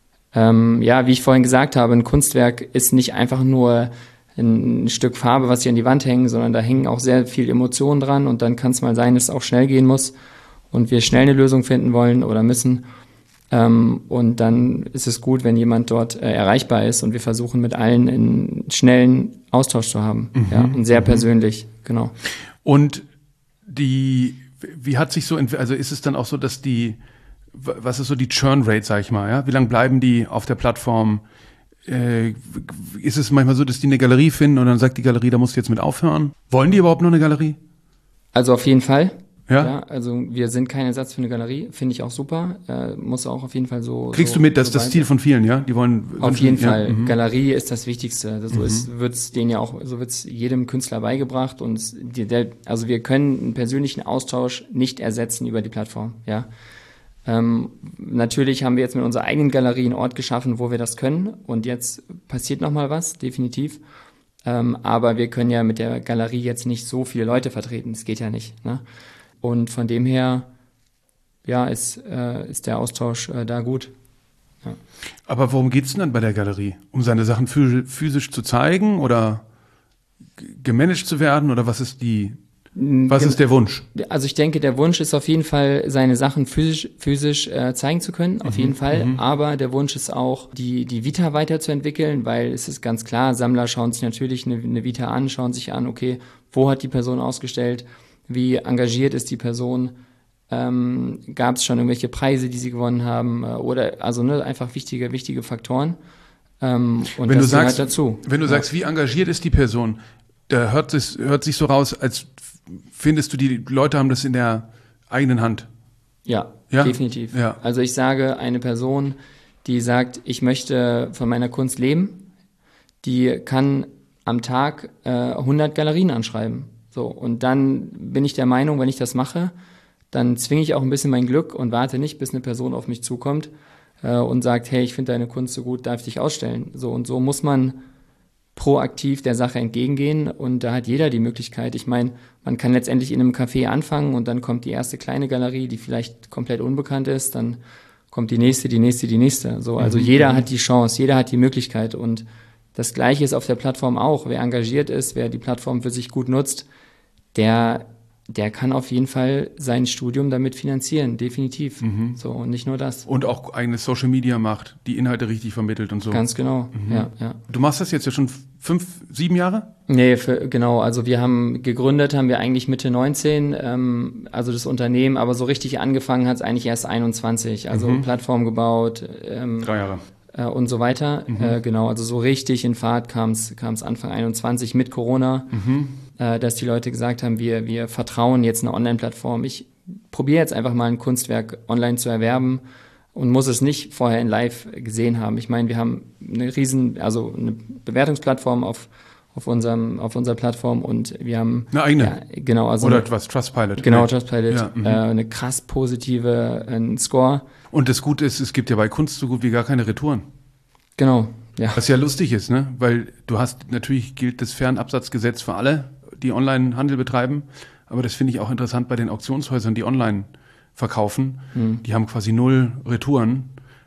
Ähm, ja, wie ich vorhin gesagt habe, ein Kunstwerk ist nicht einfach nur ein Stück Farbe, was ich an die Wand hänge, sondern da hängen auch sehr viel Emotionen dran und dann kann es mal sein, dass es auch schnell gehen muss und wir schnell eine Lösung finden wollen oder müssen. Ähm, und dann ist es gut, wenn jemand dort äh, erreichbar ist und wir versuchen mit allen einen schnellen Austausch zu haben. Mhm. Ja, und sehr mhm. persönlich, genau. Und die, wie hat sich so, also ist es dann auch so, dass die, was ist so die Churn-Rate, sag ich mal, ja? Wie lange bleiben die auf der Plattform? Äh, ist es manchmal so, dass die eine Galerie finden und dann sagt die Galerie, da musst du jetzt mit aufhören? Wollen die überhaupt noch eine Galerie? Also auf jeden Fall. Ja? ja, also wir sind kein Ersatz für eine Galerie, finde ich auch super. Äh, muss auch auf jeden Fall so. Kriegst so, du mit, dass so das Ziel von vielen, ja? Die wollen auf jeden ja, Fall. Mhm. Galerie ist das Wichtigste. Also so mhm. ist, wird's denen ja auch, so wird's jedem Künstler beigebracht und die, der, also wir können einen persönlichen Austausch nicht ersetzen über die Plattform. Ja, ähm, natürlich haben wir jetzt mit unserer eigenen Galerie einen Ort geschaffen, wo wir das können und jetzt passiert noch mal was, definitiv. Ähm, aber wir können ja mit der Galerie jetzt nicht so viele Leute vertreten. Das geht ja nicht. Ne? Und von dem her, ja, ist, äh, ist der Austausch äh, da gut. Ja. Aber worum geht's denn dann bei der Galerie? Um seine Sachen physisch zu zeigen oder gemanagt zu werden? Oder was ist die... Was ist der Wunsch? Also ich denke, der Wunsch ist auf jeden Fall, seine Sachen physisch, physisch äh, zeigen zu können, auf mhm, jeden Fall. Mhm. Aber der Wunsch ist auch, die, die Vita weiterzuentwickeln, weil es ist ganz klar, Sammler schauen sich natürlich eine, eine Vita an, schauen sich an, okay, wo hat die Person ausgestellt, wie engagiert ist die Person, ähm, gab es schon irgendwelche Preise, die sie gewonnen haben, äh, oder also ne, einfach wichtige, wichtige Faktoren. Ähm, und wenn das du sagst, gehört dazu. Wenn du ja. sagst, wie engagiert ist die Person, da hört es hört sich so raus, als findest du, die Leute haben das in der eigenen Hand. Ja, ja? definitiv. Ja. Also ich sage, eine Person, die sagt, ich möchte von meiner Kunst leben, die kann am Tag äh, hundert Galerien anschreiben. So, und dann bin ich der Meinung, wenn ich das mache, dann zwinge ich auch ein bisschen mein Glück und warte nicht, bis eine Person auf mich zukommt äh, und sagt, hey, ich finde deine Kunst so gut, darf ich dich ausstellen. So, und so muss man proaktiv der Sache entgegengehen, und da hat jeder die Möglichkeit. Ich meine, man kann letztendlich in einem Café anfangen und dann kommt die erste kleine Galerie, die vielleicht komplett unbekannt ist, dann kommt die nächste, die nächste, die nächste. So, also mhm. jeder hat die Chance, jeder hat die Möglichkeit, und das Gleiche ist auf der Plattform auch. Wer engagiert ist, wer die Plattform für sich gut nutzt, der der kann auf jeden Fall sein Studium damit finanzieren, definitiv. Mhm. So, und nicht nur das. Und auch eigene Social Media macht, die Inhalte richtig vermittelt und so. Ganz genau, mhm. ja, ja. Du machst das jetzt ja schon fünf, sieben Jahre? Nee, für, genau, also wir haben gegründet, haben wir eigentlich Mitte neunzehn, ähm, also das Unternehmen, aber so richtig angefangen hat es eigentlich erst einundzwanzig, also mhm. Plattform gebaut. Ähm, Drei Jahre. Äh, und so weiter, mhm. äh, genau, also so richtig in Fahrt kam es Anfang einundzwanzig mit Corona. Mhm. Dass die Leute gesagt haben, wir, wir vertrauen jetzt einer Online-Plattform. Ich probiere jetzt einfach mal ein Kunstwerk online zu erwerben und muss es nicht vorher in Live gesehen haben. Ich meine, wir haben eine riesen, also eine Bewertungsplattform auf, auf unserem, auf unserer Plattform, und wir haben eine eigene. Ja, genau, also oder eine, etwas Trustpilot. Genau, Trustpilot, ja, mhm. äh, eine krass positive äh, Score. Und das Gute ist, es gibt ja bei Kunst so gut wie gar keine Retouren. Genau, ja. Was ja lustig ist, ne? Weil du hast, natürlich gilt das Fernabsatzgesetz für alle, die Online-Handel betreiben. Aber das finde ich auch interessant bei den Auktionshäusern, die online verkaufen. Mhm. Die haben quasi null Retouren,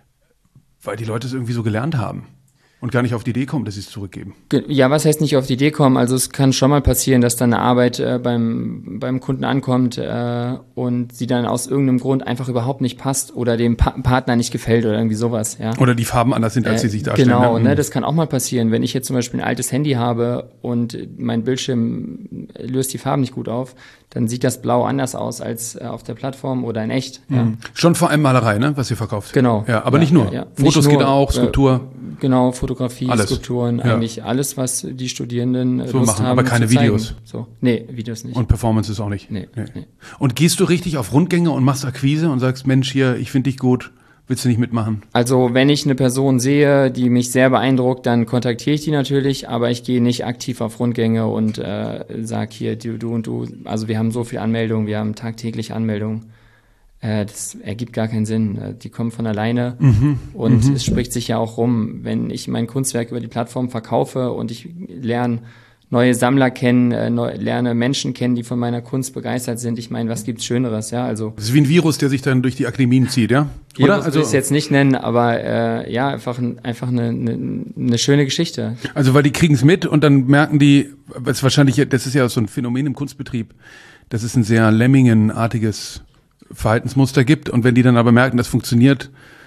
weil die Leute es irgendwie so gelernt haben und gar nicht auf die Idee kommen, dass sie es zurückgeben. Ja, was heißt nicht auf die Idee kommen? Also es kann schon mal passieren, dass dann eine Arbeit äh, beim beim Kunden ankommt äh, und sie dann aus irgendeinem Grund einfach überhaupt nicht passt oder dem pa- Partner nicht gefällt oder irgendwie sowas. Ja. Oder die Farben anders sind, als äh, sie sich darstellen. Genau, ne? ne, das kann auch mal passieren. Wenn ich jetzt zum Beispiel ein altes Handy habe und mein Bildschirm löst die Farben nicht gut auf, dann sieht das Blau anders aus als äh, auf der Plattform oder in echt. Mhm. Ja. Schon vor allem Malerei, ne, was ihr verkauft. Genau. Ja, aber ja, nicht nur. Ja, ja. Fotos nicht nur, geht auch, Skulptur. Äh, genau, Fotografie, alles. Skulpturen, ja. eigentlich alles, was die Studierenden so Lust machen, haben, aber keine zu zeigen. Videos. So. Nee, Videos nicht. Und Performances auch nicht. Nee, nee. nee. Und gehst du richtig auf Rundgänge und machst Akquise und sagst, Mensch, hier, ich finde dich gut, willst du nicht mitmachen? Also wenn ich eine Person sehe, die mich sehr beeindruckt, dann kontaktiere ich die natürlich, aber ich gehe nicht aktiv auf Rundgänge und äh, sag hier, du, du und du. Also wir haben so viel Anmeldungen, wir haben tagtäglich Anmeldungen. Äh, das ergibt gar keinen Sinn. Die kommen von alleine mhm. und mhm. es spricht sich ja auch rum, wenn ich mein Kunstwerk über die Plattform verkaufe und ich lerne neue Sammler kennen, äh, neu, lerne Menschen kennen, die von meiner Kunst begeistert sind. Ich meine, was gibt's Schöneres, ja? Also das ist wie ein Virus, der sich dann durch die Akademien zieht, ja? Virus Oder? Also will ich es jetzt nicht nennen, aber äh, ja, einfach einfach eine, eine, eine schöne Geschichte. Also weil die kriegen es mit und dann merken die, was wahrscheinlich, das ist ja so ein Phänomen im Kunstbetrieb, dass es ein sehr Lemmingenartiges Verhaltensmuster gibt, und wenn die dann aber merken, das funktioniert,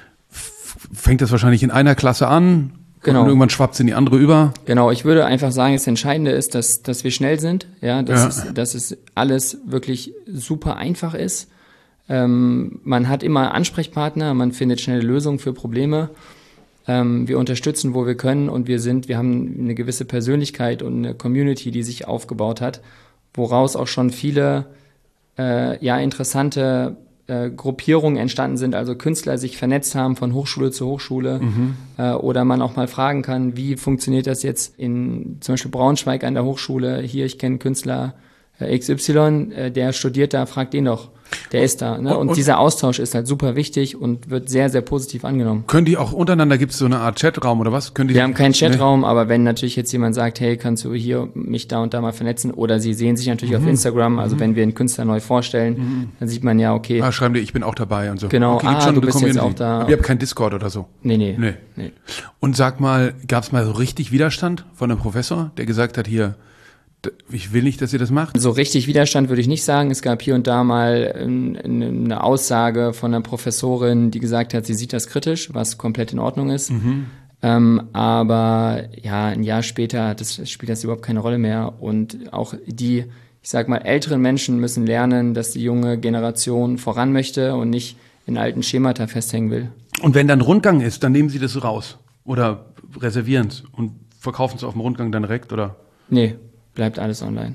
f- fängt das wahrscheinlich in einer Klasse an. Genau. Und irgendwann schwappt es in die andere über. Genau, ich würde einfach sagen, das Entscheidende ist, dass, dass wir schnell sind, ja, dass, ja. Es, dass es alles wirklich super einfach ist. Ähm, man hat immer Ansprechpartner, man findet schnelle Lösungen für Probleme. Ähm, wir unterstützen, wo wir können, und wir sind, wir haben eine gewisse Persönlichkeit und eine Community, die sich aufgebaut hat, woraus auch schon viele äh, ja interessante Äh, Gruppierungen entstanden sind, also Künstler sich vernetzt haben von Hochschule zu Hochschule, mhm. äh, oder man auch mal fragen kann, wie funktioniert das jetzt in zum Beispiel Braunschweig an der Hochschule, hier, ich kenne Künstler äh, X Y, äh, der studiert da, fragt den doch, der ist da. Ne? Und, und dieser Austausch ist halt super wichtig und wird sehr, sehr positiv angenommen. Können die auch untereinander, gibt es so eine Art Chatraum oder was? Können die Wir haben keinen Chatraum, nee. Aber wenn natürlich jetzt jemand sagt, hey, kannst du hier mich da und da mal vernetzen, oder sie sehen sich natürlich mhm. auf Instagram, also mhm. wenn wir einen Künstler neu vorstellen, mhm. dann sieht man ja, okay. Ah, schreiben die, ich bin auch dabei und so. Genau, okay, ah, du bist Community. Jetzt auch da. Aber ihr habt keinen Discord oder so? Nee, nee. nee. nee. Und sag mal, gab es mal so richtig Widerstand von einem Professor, der gesagt hat, hier, ich will nicht, dass ihr das macht? So richtig Widerstand würde ich nicht sagen. Es gab hier und da mal ähm, eine Aussage von einer Professorin, die gesagt hat, sie sieht das kritisch, was komplett in Ordnung ist. Mhm. Ähm, aber ja, ein Jahr später hat das, spielt das überhaupt keine Rolle mehr. Und auch die, ich sag mal, älteren Menschen müssen lernen, dass die junge Generation voran möchte und nicht in alten Schemata festhängen will. Und wenn dann Rundgang ist, dann nehmen Sie das raus oder reservieren es und verkaufen es auf dem Rundgang dann direkt, oder? Nee, bleibt alles online.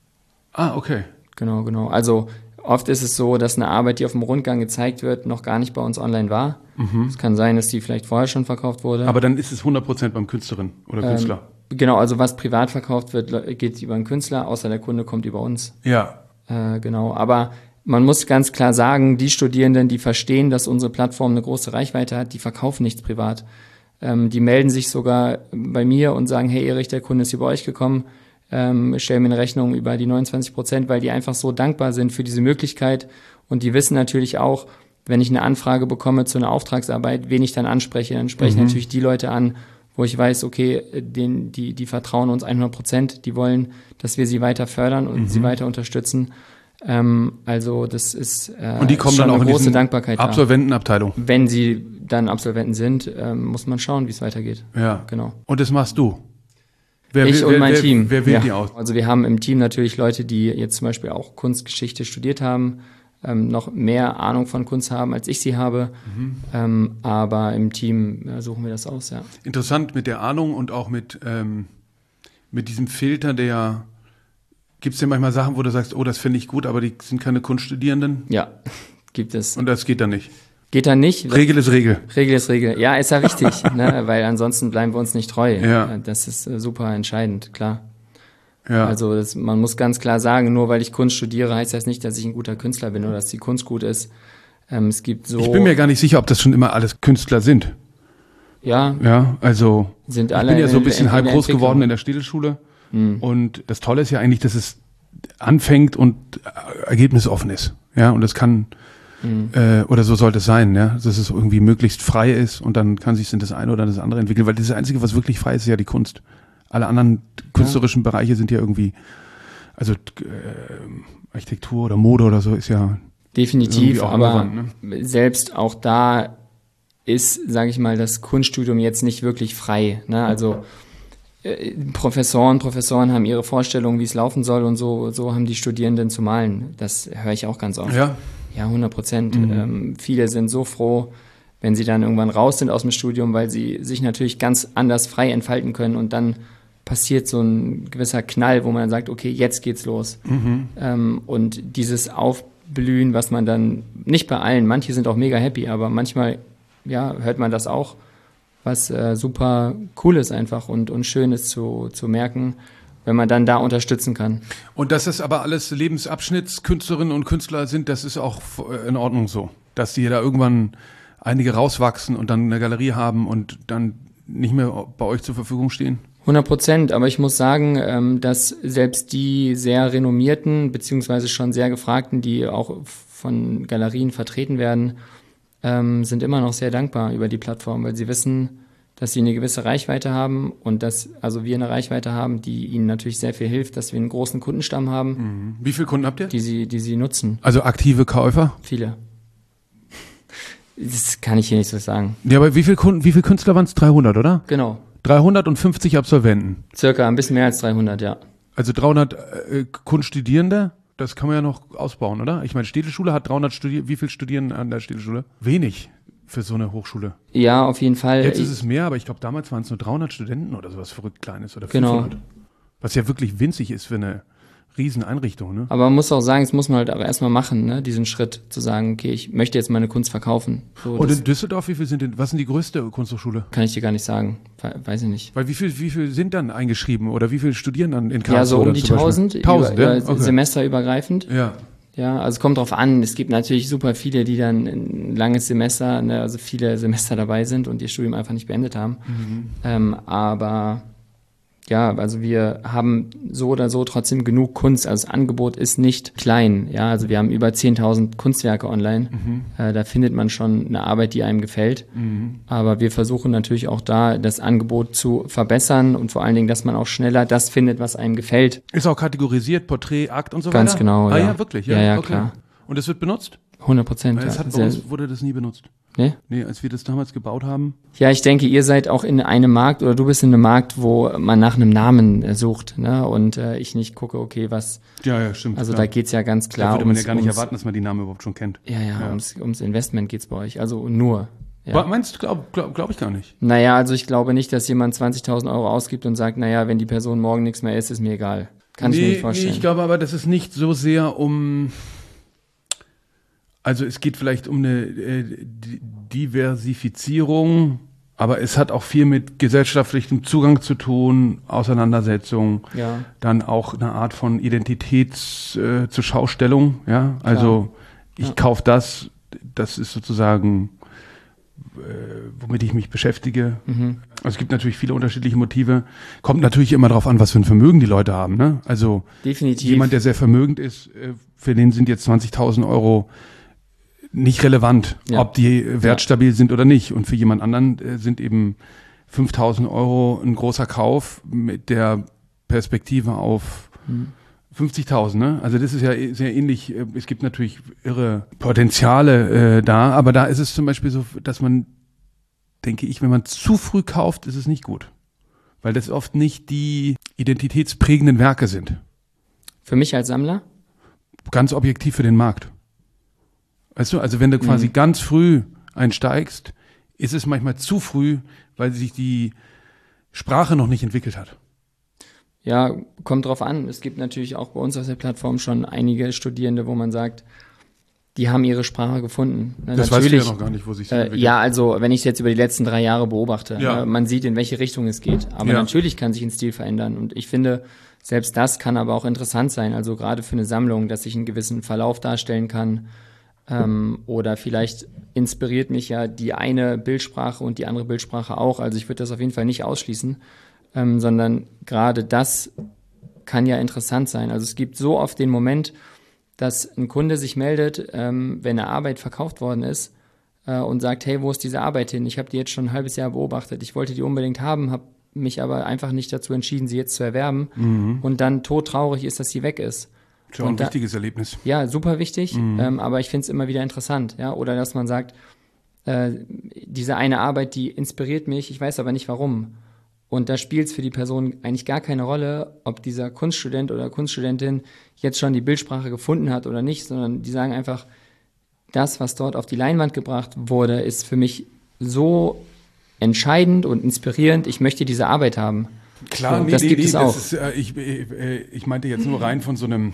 Ah, okay. Genau, genau. Also oft ist es so, dass eine Arbeit, die auf dem Rundgang gezeigt wird, noch gar nicht bei uns online war. Mhm. Es kann sein, dass die vielleicht vorher schon verkauft wurde. Aber dann ist es hundert Prozent beim Künstlerin oder Künstler. Ähm, genau, also was privat verkauft wird, geht über einen Künstler, außer der Kunde kommt über uns. Ja. Äh, genau, aber man muss ganz klar sagen, die Studierenden, die verstehen, dass unsere Plattform eine große Reichweite hat, die verkaufen nichts privat. Ähm, die melden sich sogar bei mir und sagen, hey Erich, der Kunde ist über euch gekommen, ähm, stell mir eine Rechnung über die neunundzwanzig Prozent, weil die einfach so dankbar sind für diese Möglichkeit. Und die wissen natürlich auch, wenn ich eine Anfrage bekomme zu einer Auftragsarbeit, wen ich dann anspreche, dann spreche ich mhm. natürlich die Leute an, wo ich weiß, okay, den, die, die vertrauen uns hundert Prozent, die wollen, dass wir sie weiter fördern und mhm. sie weiter unterstützen. Ähm, also das ist äh, und die kommen schon dann auch eine in große Dankbarkeit. Absolventenabteilung. Da. Wenn sie dann Absolventen sind, ähm, muss man schauen, wie es weitergeht. Ja, genau. Und das machst du? Wer, ich wer, und mein wer, Team. Wer wählt ja. die aus? Also wir haben im Team natürlich Leute, die jetzt zum Beispiel auch Kunstgeschichte studiert haben, ähm, noch mehr Ahnung von Kunst haben, als ich sie habe. Mhm. Ähm, aber im Team ja, suchen wir das aus, ja. Interessant mit der Ahnung und auch mit, ähm, mit diesem Filter, der gibt es denn manchmal Sachen, wo du sagst, oh, das finde ich gut, aber die sind keine Kunststudierenden? Ja, gibt es. Und das geht dann nicht? Geht dann nicht. Regel ist Regel. Regel ist Regel. Ja, ist ja richtig, ne? Weil ansonsten bleiben wir uns nicht treu. Ja. Das ist äh, super entscheidend, klar. Ja. Also das, man muss ganz klar sagen, nur weil ich Kunst studiere, heißt das nicht, dass ich ein guter Künstler bin oder dass die Kunst gut ist. Ähm, es gibt so. Ich bin mir gar nicht sicher, ob das schon immer alles Künstler sind. Ja. Ja, also sind ich alle bin ja so ein bisschen in, halb in groß geworden in der Städelschule. Mhm. Und das Tolle ist ja eigentlich, dass es anfängt und ergebnisoffen ist. Ja, und das kann, mhm. äh, oder so sollte es sein, ja, dass es irgendwie möglichst frei ist und dann kann sich in das eine oder das andere entwickeln, weil das Einzige, was wirklich frei ist, ist ja die Kunst. Alle anderen künstlerischen ja. Bereiche sind ja irgendwie, also äh, Architektur oder Mode oder so ist ja definitiv, auch aber relevant, ne? Selbst auch da ist, sage ich mal, das Kunststudium jetzt nicht wirklich frei. Ne? Also äh, Professoren, Professoren haben ihre Vorstellungen, wie es laufen soll und so, so haben die Studierenden zu malen. Das höre ich auch ganz oft. Ja, ja hundert Prozent. Mhm. Ähm, viele sind so froh, wenn sie dann irgendwann raus sind aus dem Studium, weil sie sich natürlich ganz anders frei entfalten können und dann passiert so ein gewisser Knall, wo man dann sagt, okay, jetzt geht's los. Mhm. Ähm, und dieses Aufblühen, was man dann, nicht bei allen, manche sind auch mega happy, aber manchmal ja, hört man das auch, was äh, super cool ist einfach und, und schön ist zu, zu merken, wenn man dann da unterstützen kann. Und dass das aber alles Lebensabschnittskünstlerinnen und Künstler sind, das ist auch in Ordnung so. Dass die da irgendwann einige rauswachsen und dann eine Galerie haben und dann nicht mehr bei euch zur Verfügung stehen? hundert Prozent, aber ich muss sagen, ähm, dass selbst die sehr renommierten, beziehungsweise schon sehr gefragten, die auch von Galerien vertreten werden, ähm, sind immer noch sehr dankbar über die Plattform, weil sie wissen, dass sie eine gewisse Reichweite haben und dass also wir eine Reichweite haben, die ihnen natürlich sehr viel hilft, dass wir einen großen Kundenstamm haben. Mhm. Wie viele Kunden habt ihr? Die sie, die sie nutzen. Also aktive Käufer? Viele. Das kann ich hier nicht so sagen. Ja, aber wie viele Kunden, wie viele Künstler waren es? dreihundert, oder? Genau. dreihundertfünfzig Absolventen. Circa ein bisschen mehr als dreihundert, ja. Also dreihundert äh, Kunststudierende, das kann man ja noch ausbauen, oder? Ich meine, Städelschule hat dreihundert Studierende. Wie viel studieren an der Städelschule? Wenig für so eine Hochschule. Ja, auf jeden Fall. Jetzt ist es mehr, aber ich glaube, damals waren es nur dreihundert Studenten oder sowas verrückt Kleines oder fünfhundert. Genau. Was ja wirklich winzig ist für eine Rieseneinrichtung, ne? Aber man muss auch sagen, das muss man halt auch erstmal machen, ne? Diesen Schritt zu sagen, okay, ich möchte jetzt meine Kunst verkaufen. So, und in Düsseldorf, wie viel sind denn, was sind die größte Kunsthochschule? Kann ich dir gar nicht sagen, weiß ich nicht. Weil wie viel, wie viel sind dann eingeschrieben oder wie viel studieren dann in Karlsruhe? Ja, so um die tausend, tausend, über, ja? über Okay. semesterübergreifend. Ja. Ja, also es kommt drauf an, es gibt natürlich super viele, die dann ein langes Semester, ne, also viele Semester dabei sind und ihr Studium einfach nicht beendet haben. Mhm. Ähm, aber Ja, also wir haben so oder so trotzdem genug Kunst. Also das Angebot ist nicht klein. Ja, also wir haben über zehntausend Kunstwerke online. Mhm. Äh, da findet man schon eine Arbeit, die einem gefällt. Mhm. Aber wir versuchen natürlich auch da das Angebot zu verbessern und vor allen Dingen, dass man auch schneller das findet, was einem gefällt. Ist auch kategorisiert, Porträt, Akt und so Ganz weiter? Ganz genau, ah, ja. ja, wirklich? Ja, ja, ja okay. klar. Und es wird benutzt? hundert Prozent. Es ja. hat bei uns wurde das nie benutzt. Nee? Nee, als wir das damals gebaut haben. Ja, ich denke, ihr seid auch in einem Markt oder du bist in einem Markt, wo man nach einem Namen sucht, ne? Und äh, ich nicht gucke, okay, was. Ja, ja, stimmt. Also klar. da geht's ja ganz klar. Da würde man ums, ja gar nicht ums, erwarten, dass man die Namen überhaupt schon kennt. Ja, ja, ja. Ums, ums Investment geht's bei euch. Also nur. Ja. Meinst du, glaub, glaub, glaub ich gar nicht. Naja, also ich glaube nicht, dass jemand zwanzigtausend Euro ausgibt und sagt, naja, wenn die Person morgen nichts mehr ist, ist mir egal. Kann nee, ich mir nicht vorstellen. Nee, ich glaube aber, das ist nicht so sehr um. Also es geht vielleicht um eine äh, Diversifizierung, aber es hat auch viel mit gesellschaftlichem Zugang zu tun, Auseinandersetzung, ja. Dann auch eine Art von Identitäts äh, zur Schaustellung, ja. Also Klar. ich ja. kaufe das, das ist sozusagen, äh, womit ich mich beschäftige. Mhm. Also es gibt natürlich viele unterschiedliche Motive. Kommt natürlich immer darauf an, was für ein Vermögen die Leute haben, ne? Also Definitiv. Jemand, der sehr vermögend ist, äh, für den sind jetzt zwanzigtausend Euro nicht relevant, ja. ob die wertstabil ja. sind oder nicht. Und für jemand anderen äh, sind eben fünftausend Euro ein großer Kauf mit der Perspektive auf hm. fünfzigtausend. Ne? Also das ist ja sehr ähnlich. Es gibt natürlich irre Potenziale äh, da, aber da ist es zum Beispiel so, dass man, denke ich, wenn man zu früh kauft, ist es nicht gut. Weil das oft nicht die identitätsprägenden Werke sind. Für mich als Sammler? Ganz objektiv für den Markt. Weißt du, also wenn du quasi mhm. ganz früh einsteigst, ist es manchmal zu früh, weil sich die Sprache noch nicht entwickelt hat. Ja, kommt drauf an. Es gibt natürlich auch bei uns auf der Plattform schon einige Studierende, wo man sagt, die haben ihre Sprache gefunden. Das weißt du ja noch gar nicht, wo sich das entwickelt. Äh, ja, also wenn ich es jetzt über die letzten drei Jahre beobachte, ja. ne, man sieht, in welche Richtung es geht. Aber ja. natürlich kann sich ein Stil verändern. Und ich finde, selbst das kann aber auch interessant sein. Also gerade für eine Sammlung, dass ich einen gewissen Verlauf darstellen kann. Ähm, oder vielleicht inspiriert mich ja die eine Bildsprache und die andere Bildsprache auch. Also ich würde das auf jeden Fall nicht ausschließen, ähm, sondern gerade das kann ja interessant sein. Also es gibt so oft den Moment, dass ein Kunde sich meldet, ähm, wenn eine Arbeit verkauft worden ist äh, und sagt, hey, wo ist diese Arbeit hin? Ich habe die jetzt schon ein halbes Jahr beobachtet. Ich wollte die unbedingt haben, habe mich aber einfach nicht dazu entschieden, sie jetzt zu erwerben. Mhm. Und dann todtraurig ist, dass sie weg ist. Schon ein da, wichtiges Erlebnis. Ja, super wichtig, mhm. ähm, aber ich finde es immer wieder interessant. Ja? Oder dass man sagt, äh, diese eine Arbeit, die inspiriert mich, ich weiß aber nicht warum. Und da spielt es für die Person eigentlich gar keine Rolle, ob dieser Kunststudent oder Kunststudentin jetzt schon die Bildsprache gefunden hat oder nicht, sondern die sagen einfach, das, was dort auf die Leinwand gebracht wurde, ist für mich so entscheidend und inspirierend, ich möchte diese Arbeit haben. Klar, so, nee, das nee, gibt nee, es auch. Das ist, äh, ich, äh, ich meinte jetzt nur rein von so einem,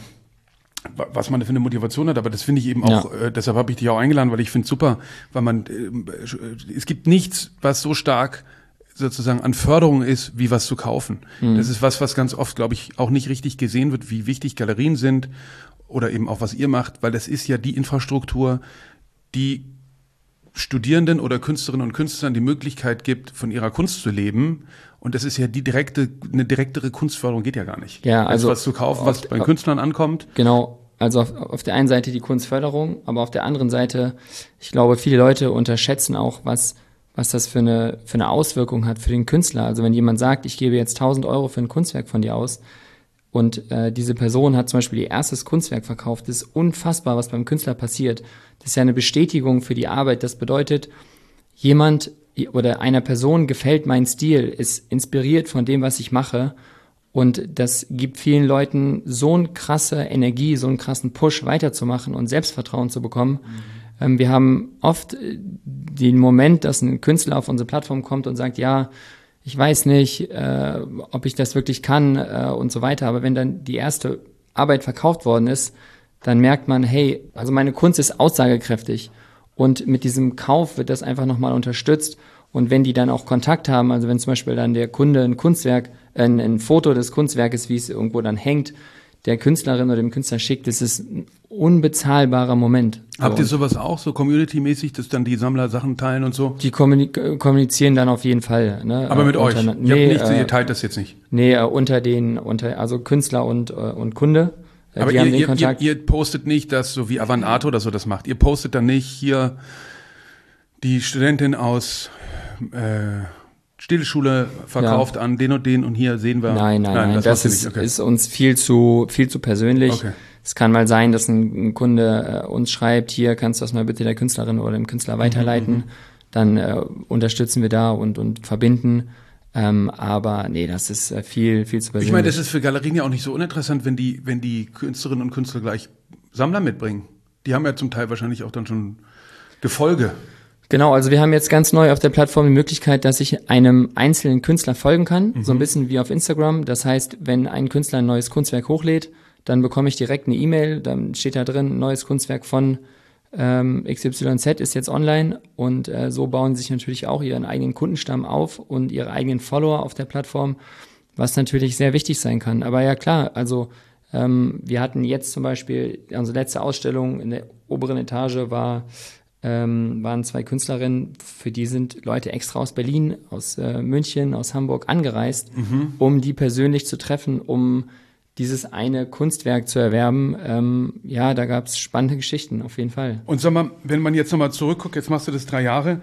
was man für eine Motivation hat, aber das finde ich eben auch, ja. äh, deshalb habe ich dich auch eingeladen, weil ich finde es super, weil man, äh, es gibt nichts, was so stark sozusagen an Förderung ist, wie was zu kaufen. Mhm. Das ist was, was ganz oft, glaube ich, auch nicht richtig gesehen wird, wie wichtig Galerien sind oder eben auch was ihr macht, weil das ist ja die Infrastruktur, die Studierenden oder Künstlerinnen und Künstlern die Möglichkeit gibt, von ihrer Kunst zu leben. Und das ist ja die direkte, eine direktere Kunstförderung geht ja gar nicht. Ja, also was zu kaufen, was bei den Künstlern ankommt. Genau. Also auf, auf der einen Seite die Kunstförderung, aber auf der anderen Seite, ich glaube, viele Leute unterschätzen auch, was, was das für eine, für eine Auswirkung hat für den Künstler. Also wenn jemand sagt, ich gebe jetzt tausend Euro für ein Kunstwerk von dir aus und äh, diese Person hat zum Beispiel ihr erstes Kunstwerk verkauft, das ist unfassbar, was beim Künstler passiert. Das ist ja eine Bestätigung für die Arbeit. Das bedeutet, jemand oder einer Person gefällt mein Stil, ist inspiriert von dem, was ich mache. Und das gibt vielen Leuten so eine krasse Energie, so einen krassen Push weiterzumachen und Selbstvertrauen zu bekommen. Mhm. Ähm, wir haben oft den Moment, dass ein Künstler auf unsere Plattform kommt und sagt, ja, ich weiß nicht, äh, ob ich das wirklich kann äh, und so weiter. Aber wenn dann die erste Arbeit verkauft worden ist, dann merkt man, hey, also meine Kunst ist aussagekräftig. Und mit diesem Kauf wird das einfach nochmal unterstützt. Und wenn die dann auch Kontakt haben, also wenn zum Beispiel dann der Kunde ein Kunstwerk, ein, ein Foto des Kunstwerkes, wie es irgendwo dann hängt, der Künstlerin oder dem Künstler schickt, das ist ein unbezahlbarer Moment. So. Habt ihr sowas auch, so community-mäßig, dass dann die Sammler Sachen teilen und so? Die kommunik- kommunizieren dann auf jeden Fall. Ne? Aber mit äh, euch? Unter, Ihr, nee, habt nicht, äh, ihr teilt das jetzt nicht? Nee, äh, unter den, unter also Künstler und, äh, und Kunde. Äh, Aber die ihr, haben den ihr, Kontakt. ihr, ihr postet nicht, dass so wie Avanato oder so das macht. Ihr postet dann nicht hier die Studentin aus äh, Stillschule verkauft ja. an den und den und hier sehen wir. Nein, nein, nein, nein. das, das ist, okay. ist uns viel zu viel zu persönlich. Okay. Es kann mal sein, dass ein, ein Kunde äh, uns schreibt, hier kannst du das mal bitte der Künstlerin oder dem Künstler weiterleiten. Mhm. Dann äh, unterstützen wir da und und verbinden. Ähm, aber nee, das ist äh, viel viel zu persönlich. Ich meine, das ist für Galerien ja auch nicht so uninteressant, wenn die wenn die Künstlerinnen und Künstler gleich Sammler mitbringen. Die haben ja zum Teil wahrscheinlich auch dann schon Gefolge. Genau, also wir haben jetzt ganz neu auf der Plattform die Möglichkeit, dass ich einem einzelnen Künstler folgen kann, mhm. so ein bisschen wie auf Instagram. Das heißt, wenn ein Künstler ein neues Kunstwerk hochlädt, dann bekomme ich direkt eine E-Mail, dann steht da drin, neues Kunstwerk von ähm, X Y Z ist jetzt online und äh, so bauen sie sich natürlich auch ihren eigenen Kundenstamm auf und ihre eigenen Follower auf der Plattform, was natürlich sehr wichtig sein kann. Aber ja klar, also ähm, wir hatten jetzt zum Beispiel, unsere letzte Ausstellung in der oberen Etage war Ähm, waren zwei Künstlerinnen, für die sind Leute extra aus Berlin, aus äh, München, aus Hamburg angereist, mhm. um die persönlich zu treffen, um dieses eine Kunstwerk zu erwerben. Ähm, ja, da gab es spannende Geschichten, auf jeden Fall. Und sag mal, wenn man jetzt nochmal zurückguckt, jetzt machst du das drei Jahre,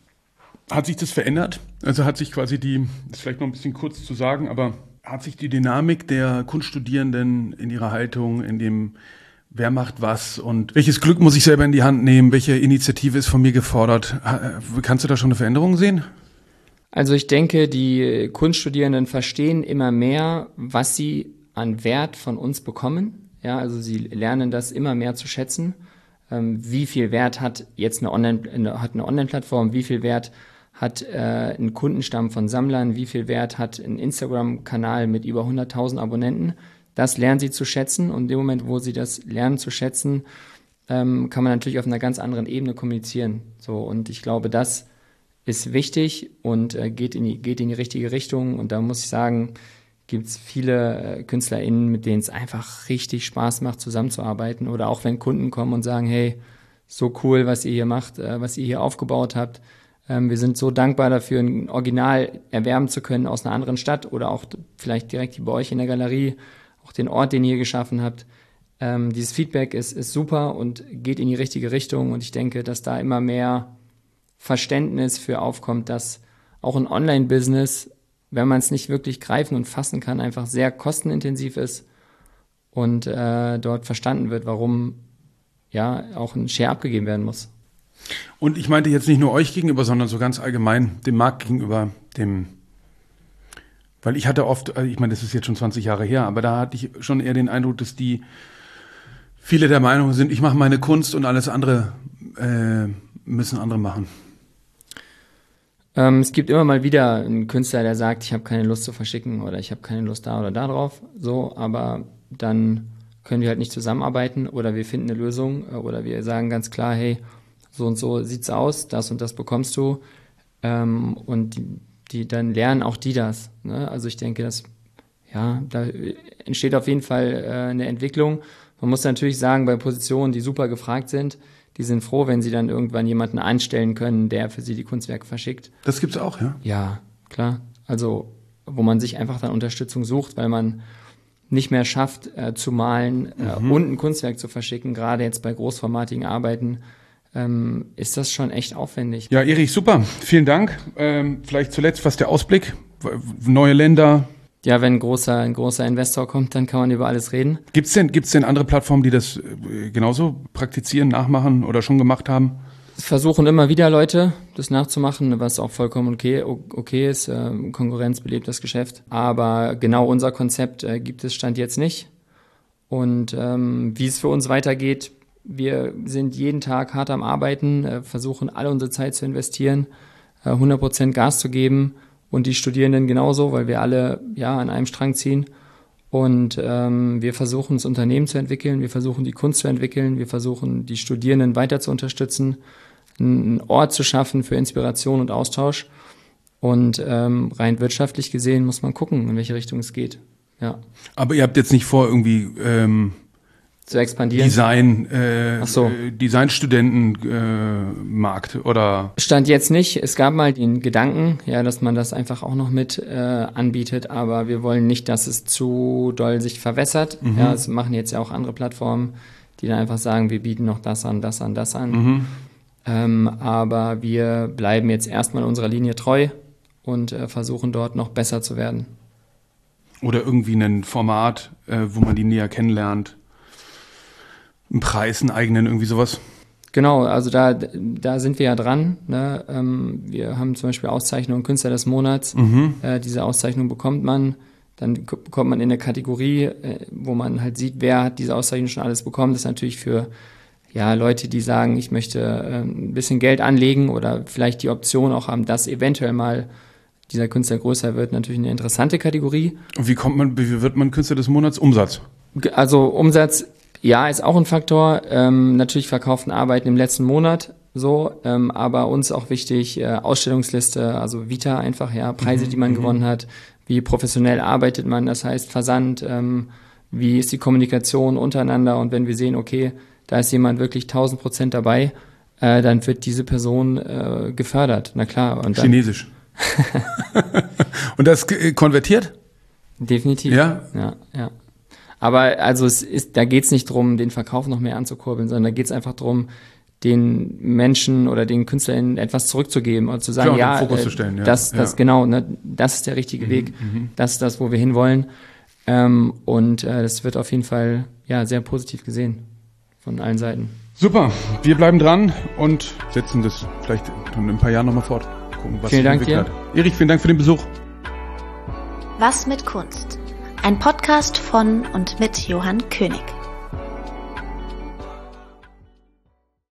hat sich das verändert? Also hat sich quasi die, das ist vielleicht noch ein bisschen kurz zu sagen, aber hat sich die Dynamik der Kunststudierenden in ihrer Haltung, in dem wer macht was und welches Glück muss ich selber in die Hand nehmen? Welche Initiative ist von mir gefordert? Kannst du da schon eine Veränderung sehen? Also ich denke, die Kunststudierenden verstehen immer mehr, was sie an Wert von uns bekommen. Ja, also sie lernen das immer mehr zu schätzen. Ähm, wie viel Wert hat jetzt eine Online, hat eine Online-Plattform? Wie viel Wert hat äh, ein Kundenstamm von Sammlern? Wie viel Wert hat ein Instagram-Kanal mit über hunderttausend Abonnenten? Das lernen sie zu schätzen und in dem Moment, wo sie das lernen zu schätzen, ähm, kann man natürlich auf einer ganz anderen Ebene kommunizieren. So, und ich glaube, das ist wichtig und äh, geht in die, geht in die richtige Richtung. Und da muss ich sagen, gibt es viele äh, KünstlerInnen, mit denen es einfach richtig Spaß macht, zusammenzuarbeiten. Oder auch wenn Kunden kommen und sagen, hey, so cool, was ihr hier macht, äh, was ihr hier aufgebaut habt. Ähm, wir sind so dankbar dafür, ein Original erwerben zu können aus einer anderen Stadt oder auch vielleicht direkt hier bei euch in der Galerie. Auch den Ort, den ihr geschaffen habt. Ähm, dieses Feedback ist, ist super und geht in die richtige Richtung. Und ich denke, dass da immer mehr Verständnis für aufkommt, dass auch ein Online-Business, wenn man es nicht wirklich greifen und fassen kann, einfach sehr kostenintensiv ist und äh, dort verstanden wird, warum ja auch ein Share abgegeben werden muss. Und ich meinte jetzt nicht nur euch gegenüber, sondern so ganz allgemein dem Markt gegenüber, dem Weil ich hatte oft, ich meine, das ist jetzt schon zwanzig Jahre her, aber da hatte ich schon eher den Eindruck, dass die viele der Meinung sind, ich mache meine Kunst und alles andere äh, müssen andere machen. Ähm, es gibt immer mal wieder einen Künstler, der sagt, ich habe keine Lust zu verschicken oder ich habe keine Lust da oder da drauf. So, aber dann können wir halt nicht zusammenarbeiten oder wir finden eine Lösung oder wir sagen ganz klar, hey, so und so sieht's aus, das und das bekommst du. Ähm, und die, die, dann lernen auch die das. Ne? Also ich denke, dass ja, da entsteht auf jeden Fall äh, eine Entwicklung. Man muss natürlich sagen, bei Positionen, die super gefragt sind, die sind froh, wenn sie dann irgendwann jemanden einstellen können, der für sie die Kunstwerke verschickt. Das gibt's auch, ja? Ja, klar. Also wo man sich einfach dann Unterstützung sucht, weil man nicht mehr schafft, äh, zu malen äh, mhm. und ein Kunstwerk zu verschicken. Gerade jetzt bei großformatigen Arbeiten ähm, ist das schon echt aufwendig. Ja, Erich, super. Vielen Dank. Ähm, vielleicht zuletzt, was der Ausblick? Neue Länder? Ja, wenn ein großer, ein großer Investor kommt, dann kann man über alles reden. Gibt's denn, gibt's denn andere Plattformen, die das genauso praktizieren, nachmachen oder schon gemacht haben? Versuchen immer wieder Leute, das nachzumachen, was auch vollkommen okay, okay ist. Konkurrenz belebt das Geschäft. Aber genau unser Konzept äh, gibt es Stand jetzt nicht. Und ähm, wie es für uns weitergeht, wir sind jeden Tag hart am Arbeiten, äh, versuchen alle unsere Zeit zu investieren, äh, hundert Prozent Gas zu geben. Und die Studierenden genauso, weil wir alle ja an einem Strang ziehen. Und ähm, wir versuchen, das Unternehmen zu entwickeln, wir versuchen, die Kunst zu entwickeln, wir versuchen, die Studierenden weiter zu unterstützen, einen Ort zu schaffen für Inspiration und Austausch. Und ähm, rein wirtschaftlich gesehen muss man gucken, in welche Richtung es geht. Ja. Aber ihr habt jetzt nicht vor, irgendwie ähm, zu expandieren. Design, äh, Ach so. äh, Designstudentenmarkt äh, oder? Stand jetzt nicht. Es gab mal den Gedanken, ja, dass man das einfach auch noch mit äh, anbietet, aber wir wollen nicht, dass es zu doll sich verwässert. Mhm. Ja, das machen jetzt ja auch andere Plattformen, die dann einfach sagen, wir bieten noch das an, das an, das an. Mhm. Ähm, aber wir bleiben jetzt erstmal unserer Linie treu und äh, versuchen dort noch besser zu werden. Oder irgendwie ein Format, äh, wo man die näher kennenlernt. Einen Preis, einen eigenen, irgendwie sowas? Genau, also da, da sind wir ja dran. Ne? Ähm, wir haben zum Beispiel Auszeichnung Künstler des Monats. Mhm. Äh, diese Auszeichnung bekommt man. Dann k- bekommt man in der Kategorie, äh, wo man halt sieht, wer hat diese Auszeichnung schon alles bekommen. Das ist natürlich für ja, Leute, die sagen, ich möchte äh, ein bisschen Geld anlegen oder vielleicht die Option auch haben, dass eventuell mal dieser Künstler größer wird, natürlich eine interessante Kategorie. Und wie kommt man, wie wird man Künstler des Monats? Umsatz? Also Umsatz, ja, ist auch ein Faktor. Ähm, natürlich verkauften Arbeiten im letzten Monat so, ähm, aber uns auch wichtig, äh, Ausstellungsliste, also Vita einfach, ja, Preise, mhm, die man mhm. gewonnen hat, wie professionell arbeitet man, das heißt Versand, ähm, wie ist die Kommunikation untereinander und wenn wir sehen, okay, da ist jemand wirklich tausend Prozent dabei, äh, dann wird diese Person äh, gefördert, na klar. Und dann, Chinesisch. Und das äh, konvertiert? Definitiv. Ja? Ja, ja. Aber also es ist, da geht es nicht darum, den Verkauf noch mehr anzukurbeln, sondern da geht es einfach darum, den Menschen oder den KünstlerInnen etwas zurückzugeben und zu sagen, Klar, ja, Fokus äh, zu stellen, ja, das, das ja. genau, ne, das ist der richtige mhm, Weg, mhm. das ist das, wo wir hinwollen. Ähm, und äh, das wird auf jeden Fall ja sehr positiv gesehen von allen Seiten. Super, wir bleiben dran und setzen das vielleicht in ein paar Jahren nochmal fort. Gucken, was vielen sich Dank entwickelt dir. hat. Erich, vielen Dank für den Besuch. Was mit Kunst? Ein Podcast von und mit Johann König.